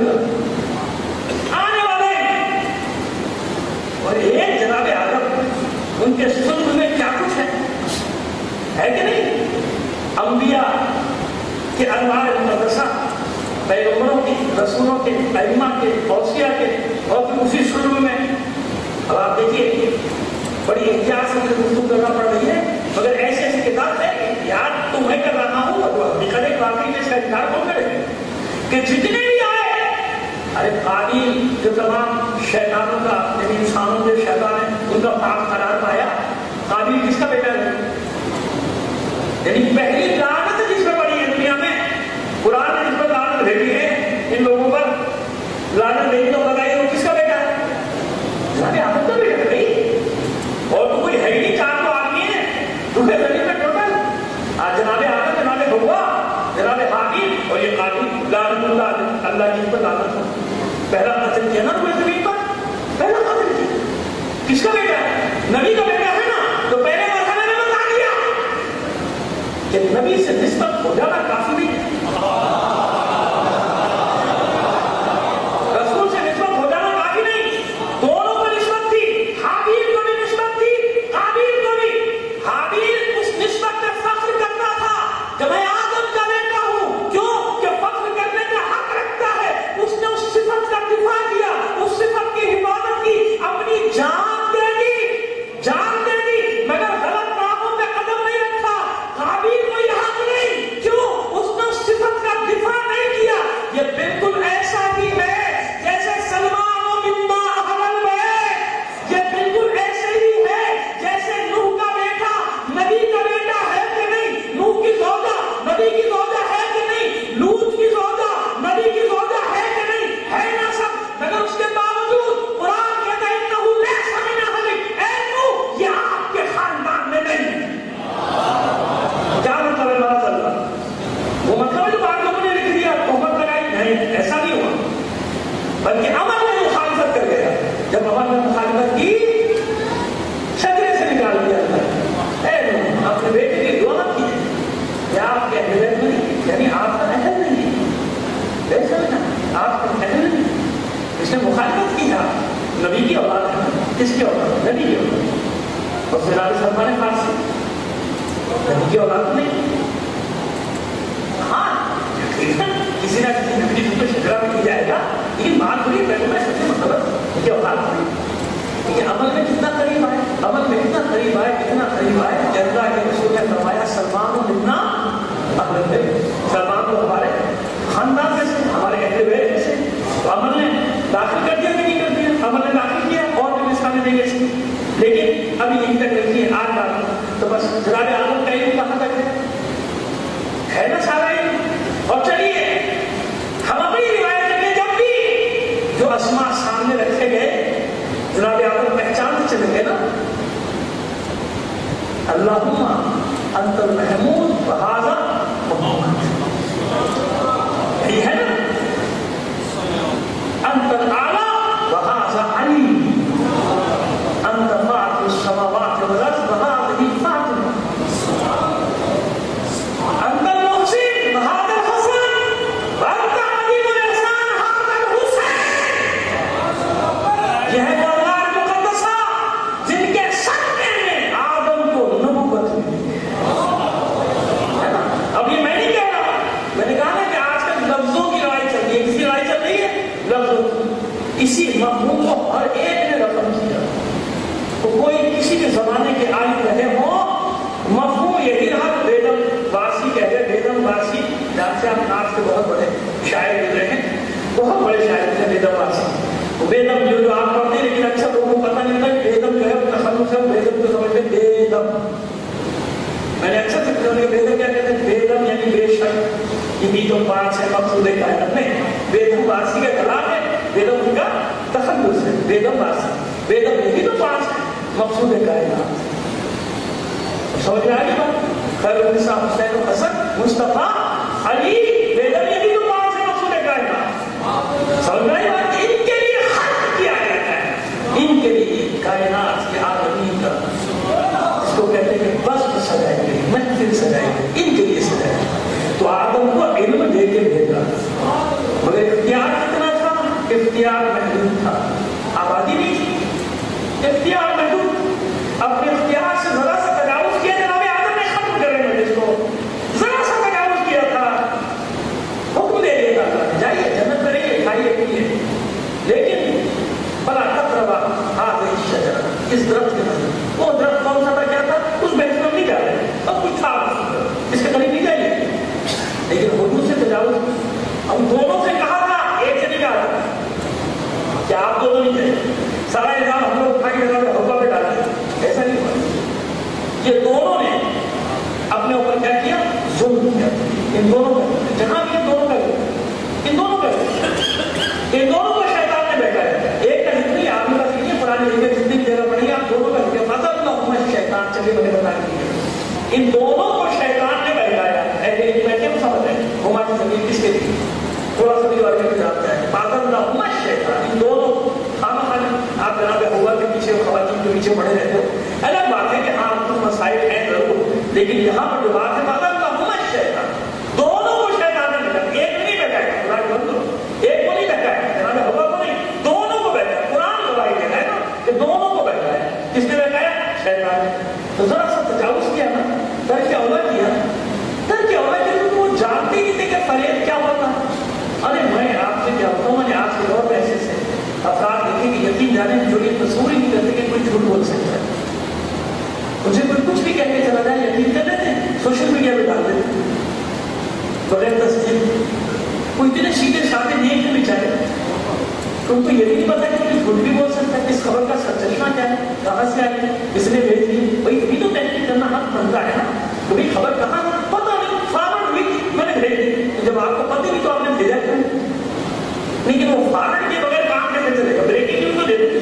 کا، آنے والے، اور ایک جناب آدم ان کے سلب میں کیا کچھ ہے کہ نہیں؟ انبیاء کے انوار مقدسہ، پیغمبروں کی، رسولوں کے، ائمہ کے، اوصیاء کے، اور پھر اسی سلب میں اب آپ دیکھیے بڑی احتیاط سے مجھے گفتگو کرنا پڑ رہی ہے، مگر ایسی ایسی کتاب ہے، احتیاط تو میں کر رہا ہوں، حقیقت واقعی میں اس کا انکار کون کرے کہ جتنے بھی آئے، ارے قابیل جو تمام شیطانوں کا، یعنی انسانوں کے شیطان ہیں ان کا پاک قرار پایا، قابیل کس کا بیٹا ہے؟ یعنی پہلی لعنت جس میں پڑی ہے دنیا میں، قرآن نے جس پر لعنت بھیجی ہے ان لوگوں پر، لعنت بھیجی تو بتائیے وہ کس کا بیٹا ہے؟ جناب آدم کا بیٹا ہے بھائی، اور تو کوئی ہے ہی نہیں، چار تو آدمی ہے دوسرے زمین میں ٹوٹل، جناب آدم، جناب حوا، جناب حابیل اور یہ قابیل، لعنت اللہ جن پر لعنت تھا، پہلا قتل کیا نا پورے زمین پر، پہلا قتل کیا، کس کا بیٹا ہے؟ نبی کا بیٹا ہے نا، تو پہلے مرحلے میں بتا دیا کہ نبی سے نسبت ہو جانا کافی نہیں ہے، رسول سے نسبت ہو جانا کافی نہیں، دونوں کو نسبت تھی، حابیل کو بھی نسبت تھی، قابیل کو بھی۔ حابیل اس نسبت میں فخر کرتا تھا کہ میں آدم کا بیٹا ہوں، کیوں کہ فخر کرنے کا حق رکھتا ہے، اس نے اس صفت کا دفاع کیا، اس صفت کی حفاظت کی، اپنی جان دے دی، جان دے دی، مگر غلط راہوں پہ قدم نہیں رکھا۔ قابیل کو یہ حق نہیں، کیوں؟ اس نے اس صفت کا دفاع نہیں کیا۔ یہ بالکل ایسا ہی ہے جیسے سلمان و مما اہل البیت، یہ بالکل ایسے ہی ہے جیسے نوح کا بیٹا نبی کا بیٹا ہے کہ نہیں، نوح کی زوجہ نبی کی زوجہ ہے کہ نہیں، لوط کی زوجہ نبی کی زوجہ ہے کہ نہیں، ہے نا سب، مگر اس کے باوجود قرآن کہتا ہے انہ لیس من اہلک، اے نوح یہ آپ کے خاندان میں نہیں۔ کیا مطلب ہے معاذ اللہ؟ وہ مطلب ہے جو بعض لوگوں نے لکھ دیا، تہمت لگائی، نہیں ایسا نہیں ہوا، بلکہ عمل میں مخالفت کر گیا، جب عمل میں مخالفت کی شجرے سے نکال دیا اللہ، اے نوح اپنے بیٹے کی دعا کی کہ آپ کے اہل بیت نہیں، یعنی آپ کا اہل نہیں ہے، ایسا نا آپ کا اہل نہیں، اس نے مخالفت کی، آپ نبی کی اولاد ہے، کس کی اولاد؟ نبی کی اولاد، اور سراج سلمان فارسی نبی کی اولاد نہیں۔ ہاں کسی نہ کسی نبی کی شجرہ میں کی جائے گا، لیکن بات ہوئی پہلے میں سب سے مطلب کہ اولاد ہوئی، یہ عمل میں کتنا قریب آئے، عمل میں کتنا قریب آئے، کتنا قریب آئے کہ اللہ کے رسول نے فرمایا سلمان و منا اہل بیت، سلمان کو ہمارے خاندان میں سے، ہمارے اہل بیت میں سے، تو عمل نے داخل کر دیا کہ انت المحمود وہذا محمد، یہی ہے نا، انت الاعلی وہذا علی، انت فاطر السماوات والارض وہذہ فاطمہ، انت المحسن وہذا الحسن، وانت عظیم الاحسان وہذا الحسین۔ یہ ہے دربار مقدسہ جن کے صدقے میں آدم کو نبوت ملی ہے۔ اب یہ میں نہیں کہہ رہا، میں نے کہا نا کہ آج کل لفظوں کی لڑائی چل رہی ہے، کسی لڑائی چل رہی ہے لفظوں کی، اسی مفہوم کو ہر ایک نے رقم کیا، تو کوئی کسی بھی زمانے کے عالم رہے ہوں، مفہوم یہی رہا کہ ویدم واسی کہتے ہیں، ویدم واسی، جہاں سے آپ ناس کے بہت بڑے شاعر گزرے ہیں، بہت بڑے شاعر ہیں ویدم واسی۔ ویدم جو آپ پڑھتے ہیں لیکن اکثر لوگوں کو پتہ نہیں تھا کہ ویدم جو ہے تخلص ہے، ویدم کو سمجھتے ہیں ویدم۔ میں نے اکثر سے پوچھا کہ ویدم کیا کہتے ہیں؟ ویدم یعنی بے شک، یہ بھی تو پانچ ہے مقصود کائنات میں، ویدم واسی کا کلام ہے، ویدم ان کا تخلص ہے، ویدم واسی، ویدم یہی تو پانچ ہے مقصود کائنات۔ سمجھ میں آگے بات؟ خیر النساء حسین و حسن مصطفیٰ علی، ویدم یہی تو پانچ ہے مقصود کائنات۔ سمجھ میں آگے بات؟ ان کے لیے خلق کیا گیا ہے، ان کے لیے کائنات کے عالمین کا، اس کو کہتے ہیں کہ بس سجائے گئے، محفل سجائے گئے، ان کے لیے سجائے گئے۔ تو آدم کو علم دے کے بھیجا، مگر اختیار کتنا تھا؟ اختیار محدود تھا، آبادی نہیں تھی، اختیار محدود۔ اپنے اختیار سے ذرا سا تجاوز کیا جناب آدم نے ختم کرے مجلس کو، ذرا سا تجاوز کیا تھا، حکم دے دیتا تھا جائیے جنت میں رہیے، کھائیے پیئے، لیکن بلا تقربا هذه الشجرة، اس درخت کے اندر، وہ درخت کون سا تھا، کیا تھا؟ اس بحث میں نہیں جا رہے، اب کچھ تھا اس کے قریب نہیں جائیے، لیکن حدود سے تجاوز، ہم دونوں سے کہا تھا، ایک سے نہیں کہا تھا کہ آپ دونوں نہیں جائیں، سارا الزام ہم لوگ اٹھا کے جگہ پہ حقہ پہ ڈالتے، ایسا نہیں ہوا۔ یہ دونوں نے اپنے اوپر کیا کیا؟ ظلم کیا، ان دونوں کا، جہاں بھی ان دونوں کا، ان دونوں کا، ان دونوں کو شیطان نے بیٹھایا، ایک کا ذکر نہیں، آپ کا ذکر نہیں، قرآن میں جتنی جگہ پڑھی آپ دونوں کا ذکر، فضل اللہم الشیطان، چلیے میں نے بتا دیا، ان دونوں کو شیطان نے بیٹھایا۔ اہل علم بیٹھے ہم سمجھ رہے ہیں ہماری زمین کس کے لیے، تھوڑا سا بھی بارے میں جانتا ہے، فضل اللہم الشیطان، ان دونوں خامہ خالی آپ جناب ہوا کے پیچھے خواتین کے پیچھے پڑے رہتے ہو، الگ بات ہے کہ ہاں کچھ مسائل ہیں ضرور، لیکن یہاں پر جو بات ہے فضل اللہم الشیطان، دونوں کو شیطان نے بیٹھا، ایک نہیں بیٹھا ہے، قرآن بند کرو، ایک کو نہیں بیٹھا ہے، جناب ہوا کو نہیں، دونوں کو بیٹھا ہے، قرآن گواہی دیتا ہے نا کہ دونوں کو بیٹھا ہے، کس نے بیٹھا ہے؟ شیطان نے۔ تو ذرا سا تجاوز کیا نا، ترک اولا کیا، ترک اولا کیا، تو وہ جانتے ہی تھے کہ فریب کیا ہوتا۔ ارے میں آپ سے کیا ہوتا ہوں، میں نے آج کے دور میں ایسے سے افراد دیکھیں کہ یقین جانے جو یہ تصور ہی نہیں کرتے کہ کوئی جھوٹ بول سکتا ہے، مجھے کوئی کچھ بھی کہہ کے چلا جائے یقین کر لیتے ہیں، سوشل میڈیا پہ ڈال دیتے بغیر تصدیق۔ کوئی اتنے سیدھے سادے نیک ہیں بیچارے، تم کو یہ بھی نہیں پتا کہ کوئی جھوٹ بھی بول سکتا ہے، اس خبر کا سرچشمہ کیا ہے، کہاں سے آئی ہے، کس نے بھیج دی، بھائی بھی تو تحقیق کرنا حق بنتا ہے نا، تو بھائی خبر کہاں ہے پتا نہیں، فارورڈ ہوئی میں نے بھیج دی، جب آپ کو پتہ نہیں تو آپ نے بھیجا کیوں؟ لیکن وہ فارورڈ کے بغیر کام کیسے چلے گا؟ بریکنگ نیوز تو دے دیتے،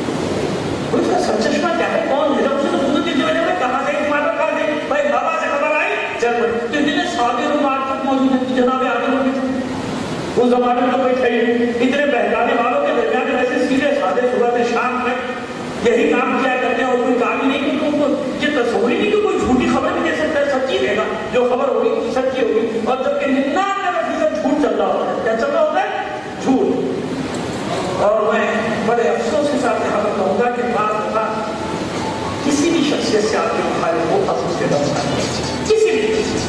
اس کا سرچشمہ کیا ہے، کون ہے؟ جب اسے تو خود چیزیں میں کہاں سے مارا کہاں سے، بھائی بابا سے خبر آئی چل پڑ، تو اتنے سادے لوگ مارکیٹ موجود ہیں، جناب آگے لوگ اس زمانے میں تو کوئی تھے اتنے بہکانے والوں کے درمیان ویسے سیدھے سادے صبح سے شام تک یہی کام کیا کرتے ہیں، اور کوئی کام ہی نہیں کہ ان کو یہ تصور ہی نہیں کہ کوئی جھوٹی خبر بھی دے سکتا ہے، سچی دے گا، جو خبر ہوگی سچی ہوگی، اور جبکہ 99% جھوٹ چل رہا ہوتا ہے، کیا چل رہا ہوتا ہے؟ جھوٹ۔ اور میں بڑے افسوس کے ساتھ یہاں پر کہوں گا کہ بعض دفعہ کسی بھی شخصیت سے آپ کے مخالف ہو، افسوس کے دم کسی بھی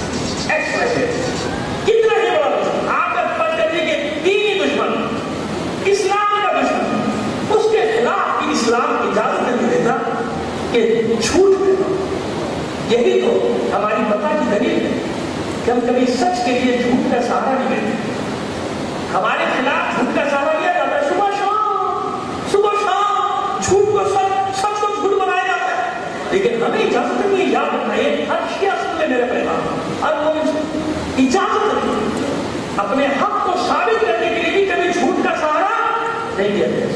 کتنا ہی بڑا دشمن، آپ کا فرض کرنے کے دینی دشمن، اسلام کا دشمن، اس کے خلاف بھی اسلام اجازت نہیں دیتا کہ جھوٹ کہنا۔ یہی تو ہماری بقا کی دلیل ہے کہ ہم کبھی سچ کے لیے جھوٹ کا سہارا نہیں لیتے، ہمارے خلاف جھوٹ کا سہارا لیا جاتا ہے، صبح شام جھوٹ کو سچ کو جھوٹ بنایا جاتا ہے، لیکن ہمیں اجازت نہیں ہے، یاد رکھنا یہ ہر شیعہ سن لے میرے پیغام، ہر مومن اجازت نہیں اپنے حق کو ثابت کرنے کے لیے بھی کبھی جھوٹ کا سہارا نہیں دیا جائے،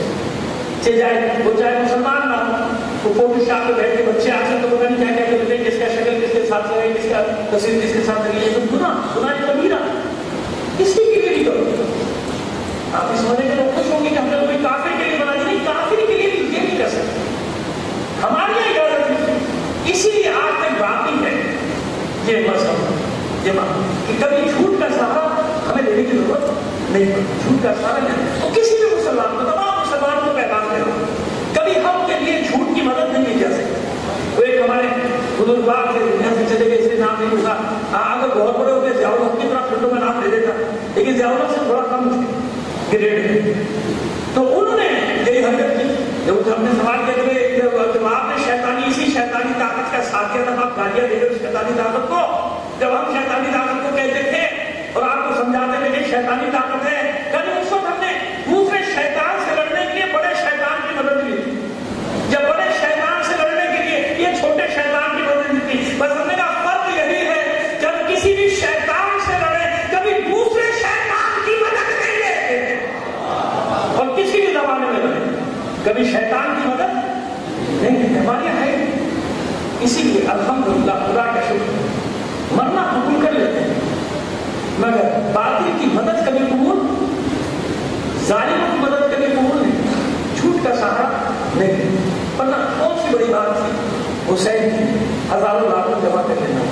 وہ چاہے مسلمان نہ ہو، وہ فوٹو شاپ پہ بیٹھ کے بچے آتے تو پتہ نہیں کیا کیا کرتے ہیں، کس کا شکل کس کے ساتھ لگائی, کس کا تصویر کس کے ساتھ لگائی, یہ تو گناہ کبیرہ کسی کے لیے بھی کرو. آپ اس معنی میں خوش ہوں گے کہ ہم نے کوئی کافر کے لیے بنا دی, نہیں, کافر کے لیے بھی یہ نہیں کر سکتے, ہماری اجازت نہیں. اسی لیے آج تک باقی ہے یہ مذہب یہ کہ کبھی جھوٹ کا سہارا ہمیں لینے کی ضرورت نہیں پڑتی. جھوٹ کا سہارا نہیں, تو کسی بھی مسلمان کو, تمام مسلمان کو پیغام کرو, کبھی ہم کے لیے جھوٹ کی مدد نہیں کی جا سکتی. وہ ایک ہمارے حضور پاک سے دنیا سے چلے گئے, اس لیے نام نہیں ہوگا. اگر بہت بڑے ہوتے ضیاء الحق کی طرح پھر میں نام لے دیتا, لیکن ضیاء الحق سے تھوڑا کم گریڈ. تو انہوں نے یہی حرکت کی. جب ہم نے سوال کیا کہ جب آپ نے اسی شیطانی طاقت کا ساتھ کیا تھا, آپ گالیاں دے رہے شیطانی طاقت کو. جب ہم شیطانی طاقت کو کہتے تھے اور آپ کو سمجھاتے تھے کہ شیطانی طاقت ہے, کبھی اس وقت ہم نے دوسرے شیطان سے لڑنے کے لیے بڑے شیطان کی مدد لی, جب بڑے شیطان سے لڑنے کے لیے یہ چھوٹے شیطان کی مدد لی تھی. بس ہمیں کا فرق یہی ہے, جب کسی بھی شیطان سے لڑے کبھی دوسرے شیطان کی مدد نہیں لیتے, اور کسی بھی زمانے میں لڑے کبھی شیطان کی مدد نہیں لیتے. ہمارے یہاں ہے. اسی لیے الحمدللہ خدا کا شکر, مرنا قبول کر لیتے ہیں, مگر باطل کی مدد کبھی قبول, ظالموں کی مدد کبھی قبول نہیں, جھوٹ کا سہارا نہیں. ورنہ کون سی بڑی بات تھی حسین کی ہزاروں لاکھوں جمع کر لینا.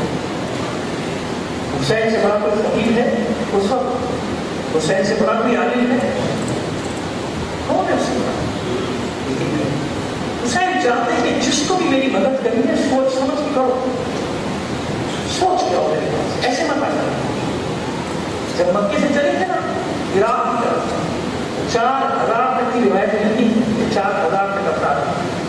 حسین سے بڑا کوئی فقیر ہے اس وقت, حسین سے بڑا کوئی عالم ہے کون ہے اس کے بعد. حسین چاہتے ہیں کہ جس کو بھی میری مدد کرنی ہے سوچ سمجھ کے کرو, سوچ کے آؤ میرے پاس, ایسے مت آ جانا. جب مکے سے چلے تھے نا عراق کی طرف, 4000 تک کی روایتیں نہیں, 4000 تک افراد,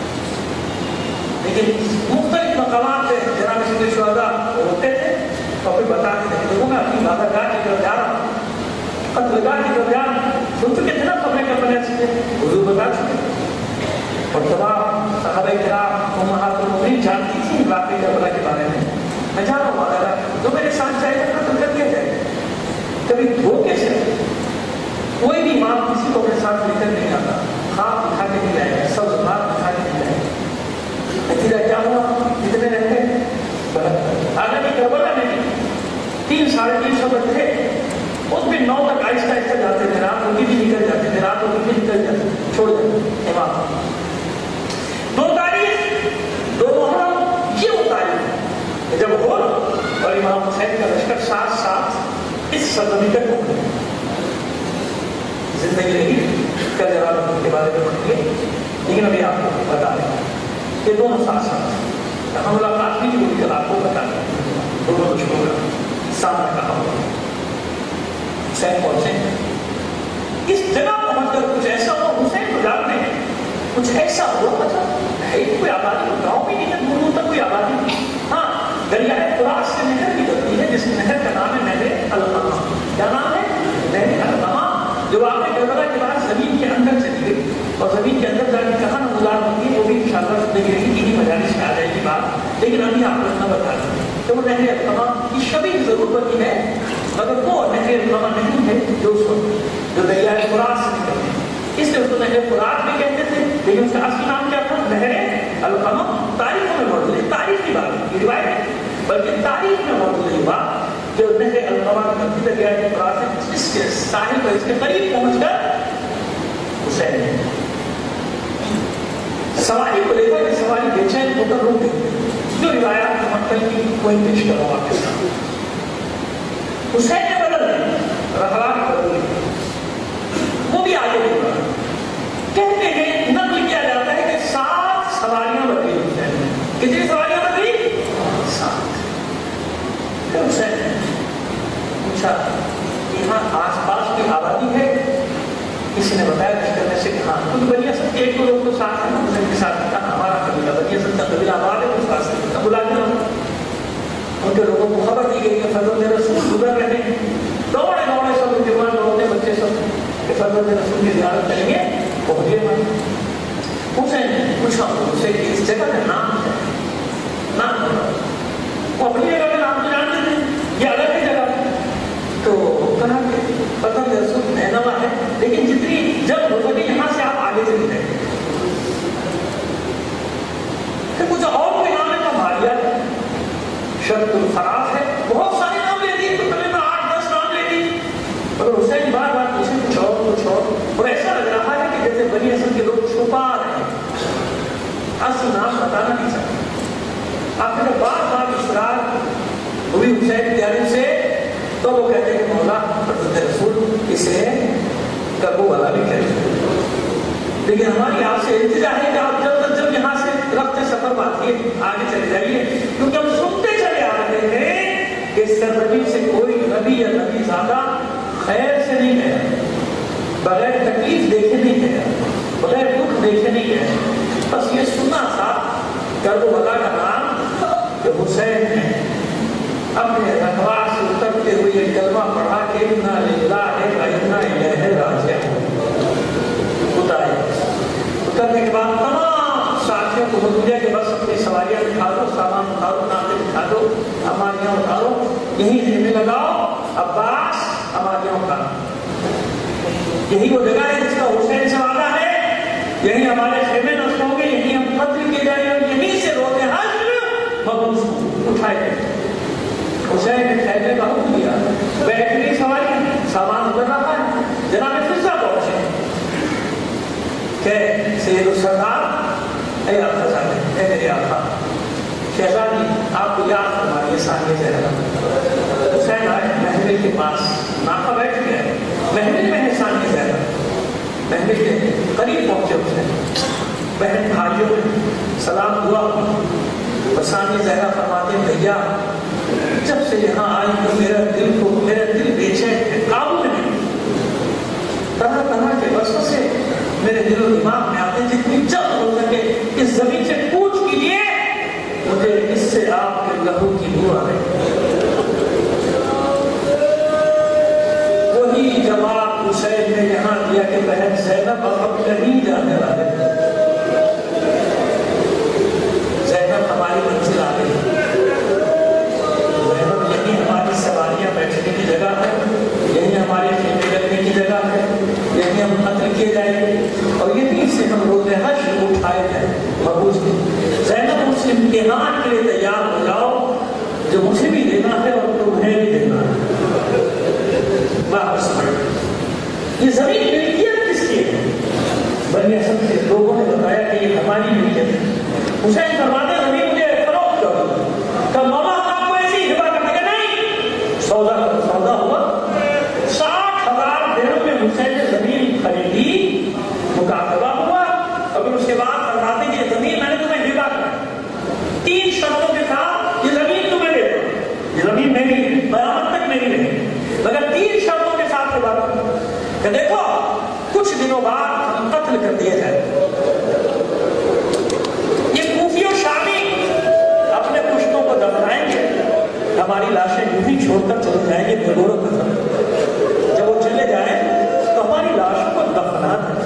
لیکن مختلف مقامات سے جناب سید شہداء ہوتے تھے اور پھر بتاتے تھے لوگوں میں اپنی بادہ گاہ کی طرف جا رہا ہوں, قتل گاہ کی طرف جا رہا ہوں. سن چکے تھے نا خبریں کرنے سے حضور بتا چکے, اور تمام صحابہ کرام امہات المؤمنین جانتی تھی واقعی کربلا کے بارے میں. میں جا رہا ہوں بادہ گاہ, جو میرے ساتھ جائے گا قتل کر دیا جائے. کبھی دھوکے سے کوئی بھی امام کسی کو اپنے ساتھ لے کر نہیں آتا, خواب دکھا کے نہیں جائے گا, سب بات دکھا کے نہیں جائے گا. نتیجہ کیا ہوا, جتنے رہتے آگے کی کربلا میں 300-350 بچ تھے, اس میں 9 تک آہستہ آہستہ جاتے تھے, رات ہوتی بھی نکل جاتے تھے, رات ہوتی بھی نکل جاتے تھے, چھوڑ جاتے امام. 2 تاریخ 2 محرم یہ وہ تاریخ جب ہو اور امام حسین کا لشکر ساتھ اس سرزمین تک پہنچے. زندگی رہی کل جواب کے بارے میں پڑھ گئے, لیکن ابھی آپ کو بتا دیں کہ دونوں ساتھ ہم ملاقات بھی ہوئی, کل آپ کو بتا دیں دونوں دشمنوں کا سامنا کہا ہوا. حسین پہنچے, اس جگہ پہنچ کر کچھ ایسا ہوا, حسین کو جانتے ہیں کچھ ایسا ہوا تھا, ہے کوئی آبادی, گاؤں بھی نہیں ہے, دور دور تک کوئی آبادی نہیں. ہاں, دریائے فرات سے نہر نکلتی ہے جس نہر کا نام ہے نہر القمہ. کیا نام ہے؟ نہر القمہ, جو آپ نے کربلا کے بعد زمین کے اندر چلی گئی, اور زمین کے اندر جا کے کہاں گزار ہوتی ہے وہ بھی انشاءاللہ زندگی رہی, انہیں مجالس میں آ جائے گی بات, لیکن ابھی آپ کو اتنا بتا دیں کہ وہ نہر القمہ کی شبیہ ضرور بنی ہے, مگر وہ نہر القمہ نہیں ہے جو اس وقت جو دریائے فرات سے نکلتی ہے. اس لیے اس کو نہر فرات بھی کہتے تھے, لیکن اس کا اصلی نام کیا تھا؟ نہر القمہ. تاریخوں میں موجود ہے, تاریخ کی بات ہے, یہ روایت ہے, بلکہ تاریخ میں موجود ہے یہ بات جو نہر القمہ کی دریائے فرات ہے, اس کے ساحل پر اس کے قریب پہنچ کر حسین نے سواری کو لے کر یہ سواری بے چین ہو کر رک گئی. جو روایات مکل کی کوئی پیش کرو آپ کے ساتھ. حسین نے بدل دی, رحلات بدل دی, وہ بھی آگے بڑھا. کہتے ہیں نقل کیا جاتا ہے کہ 7 سواریاں بدلی حسین نے. کتنی سواریاں بدلی؟ 7. پھر حسین نے پوچھا یہاں آس پاس کی آبادی ہے؟ کسی نے بتایا لشکر میں سے کہاں, کچھ بنی اسد کے 1-2 لوگ تو ساتھ ہیں, حسین کے ساتھ کہا ہمارا قبیلہ بنی اسد کا قبیلہ آباد ہے, اس پاس سے بلا کے ان کے لوگوں کو خبر دی گئی کہ فرزند رسول گزر رہے ہیں. دوڑے دوڑے سب جوان لوگ بچے سب کہ فرزند رسول کی زیارت کریں گے, پہنچے ہم. حسین نے پوچھا اسے کہ اس جگہ کا نام ہے, نام وہ اپنی جگہ کا نام تو جانتے تھے, یہ الگ ہے جگہ. تو کہا کہ فرزند رسول نینوا ہے, لیکن جتنی جب ہو سکے یہاں سے آپ آگے چلی جائیں. پھر کچھ اور کوئی نام ہے تو ماریا ہے, شرط اصل نام بتانا نہیں چاہتے. آپ نے بار بار اصرار ہوئی حسین کی جانب سے تو وہ کہتے ہیں کہ مولا حضرت رسول اسے کربو والا بھی کہتے ہیں. لیکن ہماری آپ سے التجا ہے کہ آپ جلد از جلد یہاں سے رفت سفر باتیے آگے چلے جائیے، کیونکہ ہم سنتے چلے آ رہے ہیں کہ اس سرزمین سے کوئی نبی یا نبی زیادہ خیر سے نہیں گیا، بغیر تکلیف دیکھے نہیں گیا، بغیر دکھ دیکھے نہیں گیا. بس یہ سننا تھا کربو والا کا نام کہ حسین ہے. اپنے رقبہ سے اترتے ہوئے یہ کلمہ پڑھا کہ انا للہ و انا الیہ راجعون. اترنے کے بعد تمام ساتھیوں کو حکم دیا کہ بس اپنی سواریاں اٹھا دو، سامان اٹھا دو، ناطے اٹھا دو، ہماریاں اٹھا دو، یہی خیمے لگاؤ. عباس ہماریاں اٹھا دو. یہی وہ جگہ ہے جس کا حسین سے وعدہ ہے، یہی ہمارے خیمے نصب ہوں گے، یہی ہم قتل کیے جائیں گے، اور یہیں سے روتے حشر مبعوث اٹھائے گئے. حسین نے خیمے کا حکم دیا، بیٹھنے سواری سامان اتر رہا ہے. جناب فضا پہنچے کہ سید السردار، اے آقا صاحب، اے میرے آقا شہزادی آپ کو یاد فرمائیے ثانیہ زہرا. حسین آئے محمل کے پاس، ناقہ بیٹھ گیا، محمل میں ہے ثانیہ زہرا. محمل کے قریب پہنچے حسین، بہن بھائیوں سلام دعا. ثانیہ زہرا فرماتے ہیں بھیا جب سے یہاں آئی تو میرا دل بے چین ہے، قابو میں نہیں. طرح طرح کے وسوسے میرے دل و دماغ میں آتے، جتنی جلد ہو سکے اس زمین سے کوچ کیجیے، مجھے اس سے آپ کے لہو کی بو آ رہی. وہی جواب حسین نے یہاں دیا کہ بہن زینب اب کہیں جانے والے، زینب ہماری منزل آ گئی. زینب یہی ہماری سواریاں بیٹھنے کی جگہ ہے، یہی ہمارے خیمے لگنے کی جگہ ہے، یہی ہم قتل کیے جائیں گے، اور یہیں سے ہم روتے حشر اٹھائے جائیں مبعوث کی. زینب اس امتحان کے لیے تیار ہو جاؤ جو مجھے بھی دینا ہے اور تمہیں بھی دینا ہے. واپس پڑھ. یہ زمین ملکیت کس کی ہے؟ بنی اسد کے لوگوں نے بتایا کہ یہ ہماری ملکیت ہے. حسین فرماتے زمین مجھے فروخت کرو. کہ مولا آپ کو ایسی ہبا کرنے کا نہیں. سودا ہوا 60,000 درہم میں حسین نے زمین خریدی، مکاتبہ ہوا، اور پھر اس کے بعد فرماتے کہ یہ زمین میں نے تمہیں ہبا کر 3 شرطوں کے ساتھ یہ زمین تمہیں دے دو. یہ زمین میری ہے، قیامت تک میری نہیں، مگر 3 شرطوں کے ساتھ ہبا کر کہ دیکھو کچھ دنوں بعد ہم قتل کر دیا جائے. یہ کوفی اور شامی اپنے پشتوں کو دفنائیں گے، ہماری لاشیں یوں ہی چھوڑ کر چلے جائیں گے بے غور و فکر. جب وہ چلے جائیں تو ہماری لاشوں کو دفنا دیں.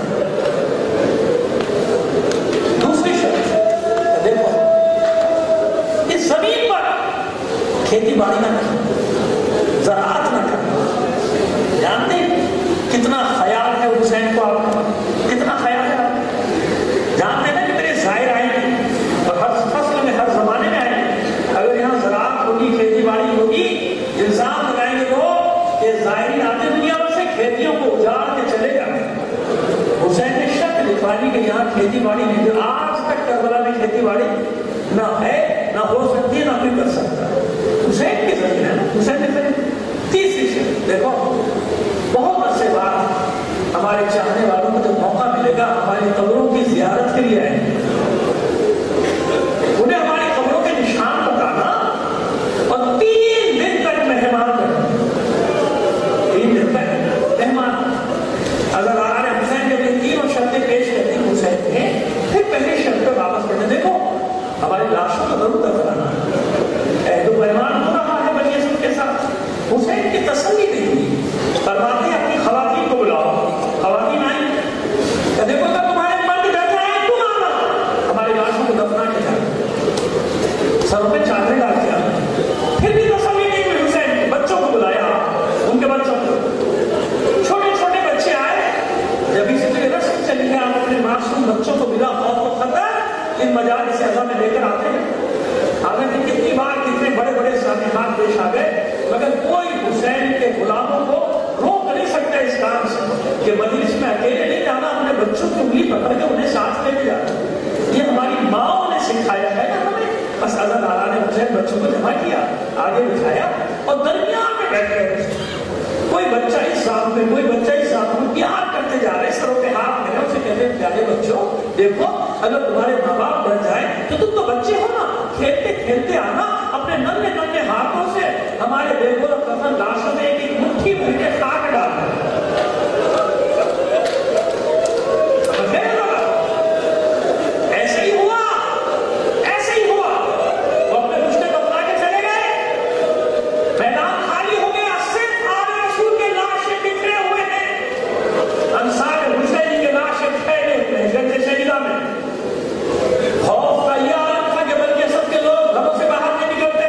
دوسری شرط دیکھو اس زمین پر کھیتی باڑی نہ کرنا، زراعت نہ کرنا. جانتے کتنا خیال ہے حسین کو آپ کا، کتنا خیال ہے آپ جانتے ہیں کہ میرے ظاہر آئیں گے اور ہر فصل میں ہر زمانے میں آئیں گے. اگر یہاں زراعت ہوگی، کھیتی باڑی ہوگی، الزام لگائیں گے وہ کہ ظاہری آتے دنیا میں سے کھیتیوں کو اجاڑ کے چلے جاتے ہیں. حسین نے شرط لکھوائی کہ یہاں کھیتی باڑی نہیں. آج تک کربلا میں کھیتی باڑی نہ ہے، نہ ہو سکتی ہے، نہ کوئی کر سکتا. حسین کی زمین ہے نا، حسین نے پھر تیسری شرط دیکھو. بہت عرصے بعد ہمارے چاہنے والوں کو جب موقع ملے گا ہماری قبروں کی زیارت کے لیے آئیں گے، انہیں ہماری قبروں کے نشان بتانا اور 3 دن تک مہمان کرنا. 3 دن تک مہمان. اگر آرے حسین جب یہ 3 شرطیں پیش کرتی حسین نے، پھر پہلی شرط پہ واپس کرنے دیکھو ہماری لاشوں کو ضرور دفنانا. عہد و پیمان ہو رہا ہے بنی اسد کے ساتھ. حسین کی تسلی نہیں ہوئی. فرماتے ہیں اپنی خواتین کو بلاؤ. خواتین آئی کہ دیکھو اگر تمہارے مرد بیٹھا ہے تم آنا، ہماری لاشوں کو دفنا کے جانا. سروں پہ چادریں ڈال کے آنا. پھر بھی تسلی نہیں ہوئی حسین کے. بچوں کو بلایا، ان کے بچوں کو، چھوٹے چھوٹے بچے آئے. جب اسی طرح رسم چلی ہے آپ اپنے معصوم بچوں کو بلا خوف و خطر ان مجالس اعظم میں لے کر آتے ہیں. حالانکہ کتنی بار کتنے بڑے بڑے سابقات پیش آ گئے، مگر کوئی حسین کے غلاموں کو روک نہیں سکتا اس کام سے کہ مجلس میں اکیلے نہیں جانا، اپنے بچوں کی انگلی پکڑ کے انہیں ساتھ لے کے جانا. یہ ہماری ماں बच्चों को जमा किया, आगे बिठाया और दरमियान में बैठ गए। कोई बच्चा इस साथ में, कोई बच्चा इस साथ में प्यार करते जा रहे, सरों पे हाथ में उसे कहते हैं प्यारे बच्चों देखो, अगर तुम्हारे माँ बाप बन जाए तो तुम तो बच्चे हो ना, खेलते खेलते आना, अपने नन्हे नन्हे हाथों से हमारे बेगों और कफन लाशों में एक मुट्ठी भर के खाक डालना। ऐसे ही हुआ, ऐसे ही हुआ। वो अपने रिश्ते बतला के चले गए, मैदान खाली हो गया, सिर्फ आने रसूल के लाशें बिखरे हुए हैं, अंसार हुसैन की लाशें फैले हुए हैं गंजे शहीदा में। खौफ का यह आलम था कि बल्कि सबके लोग घरों से बाहर नहीं निकलते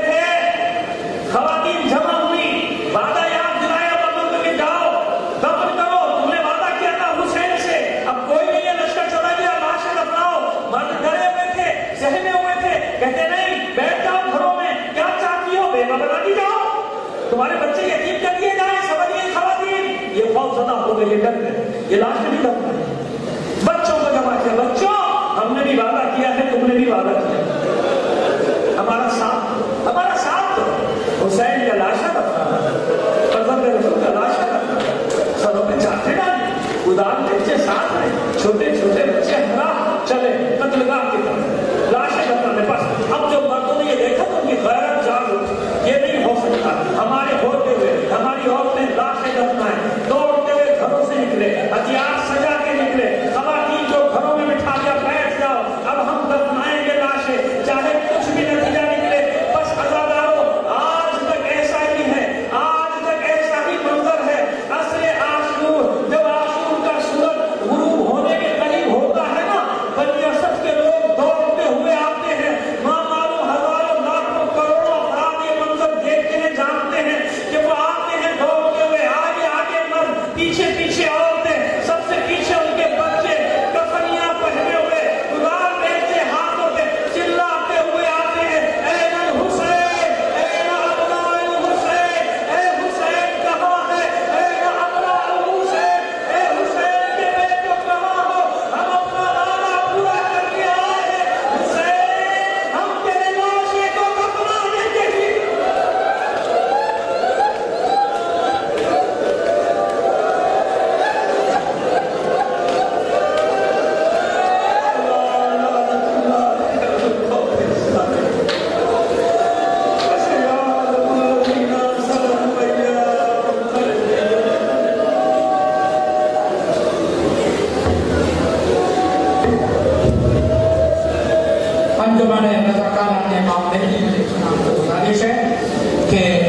थे। खवातीन जमा हुई, वादा याद दिलाया मर्दों के जाओ दफन करो, तुमने वादा किया था हुसैन से, अब कोई नहीं है, लश्कर चला गया, लाशें दफनाओ। मर्द डरे हुए थे, सहमे हुए थे, कहते नहीं बैठ जाओ घरों में, क्या चाहती हो बेवा बना दी जाओ, तुम्हारे बच्चे यतीम कर दिए जाए, समझिए खवातीन। ये खौफजदा हो गए, ये डर गए, ये लाशें भी दफनाई। बच्चों को जमा किया, बच्चों हमने भी वादा किया है, तुमने भी वादा किया, हमारा साथ दो। हुसैन का लाशा दफनाना, फर्जंद रसूल का लाशा दफनाना, सरों पे चादरें डाली, उदार बच्चे साथ रहे, छोटे छोटे बच्चे हरा चले कत्लगाह की तरफ, लाशें दफनाने। बस अब जो मर्दों ने ये देखा तो उनकी गैरत जाग उठी, ये नहीं हो सकता, हमारे होते हुए हमारी औरतें लाशें दफनाएं, दौड़ते हुए घरों से निकले, हथियार सजा के निकले, खवातीन को घरों में बिठा दिया, बैठ जाओ, अब हम दफनाएंगे लाशें, चाहे कुछ भी नतीजा निकले। बस अज़ादारों, आज तक ऐसा ही है, आज तक ऐसा ही मंजर है। असरे आशूर, जब आशूर का सूरज गुरूब होने के करीब होता है ना, बनी असद के लोग दौड़ते हुए आते हैं, मामारों हजारों लाखों करोड़ों अफराद ये मंजर देखते हैं, जानते हैं कि वो आते हैं दौड़ते हुए, आगे आगे मर्द, पीछे पीछे औरतें, सबसे पीछे उनके बच्चे कफनियां पहने हुए, गुलाल बेचते हाथों पे, चिल्लाते हुए आते हैं, ऐन हुसैन, ऐन अब्नाए हुसैन, ऐ हुसैन कहाँ है, ऐन अब्नाए हुसैन, ऐ हुसैन के बेटो कहाँ हो, हम अपना वादा पूरा करके आए हैं, हुसैन हम तेरे लाशे को दफनाने के लिए। अंजुमन रज़ाकारान मामले की गुजारिश है कि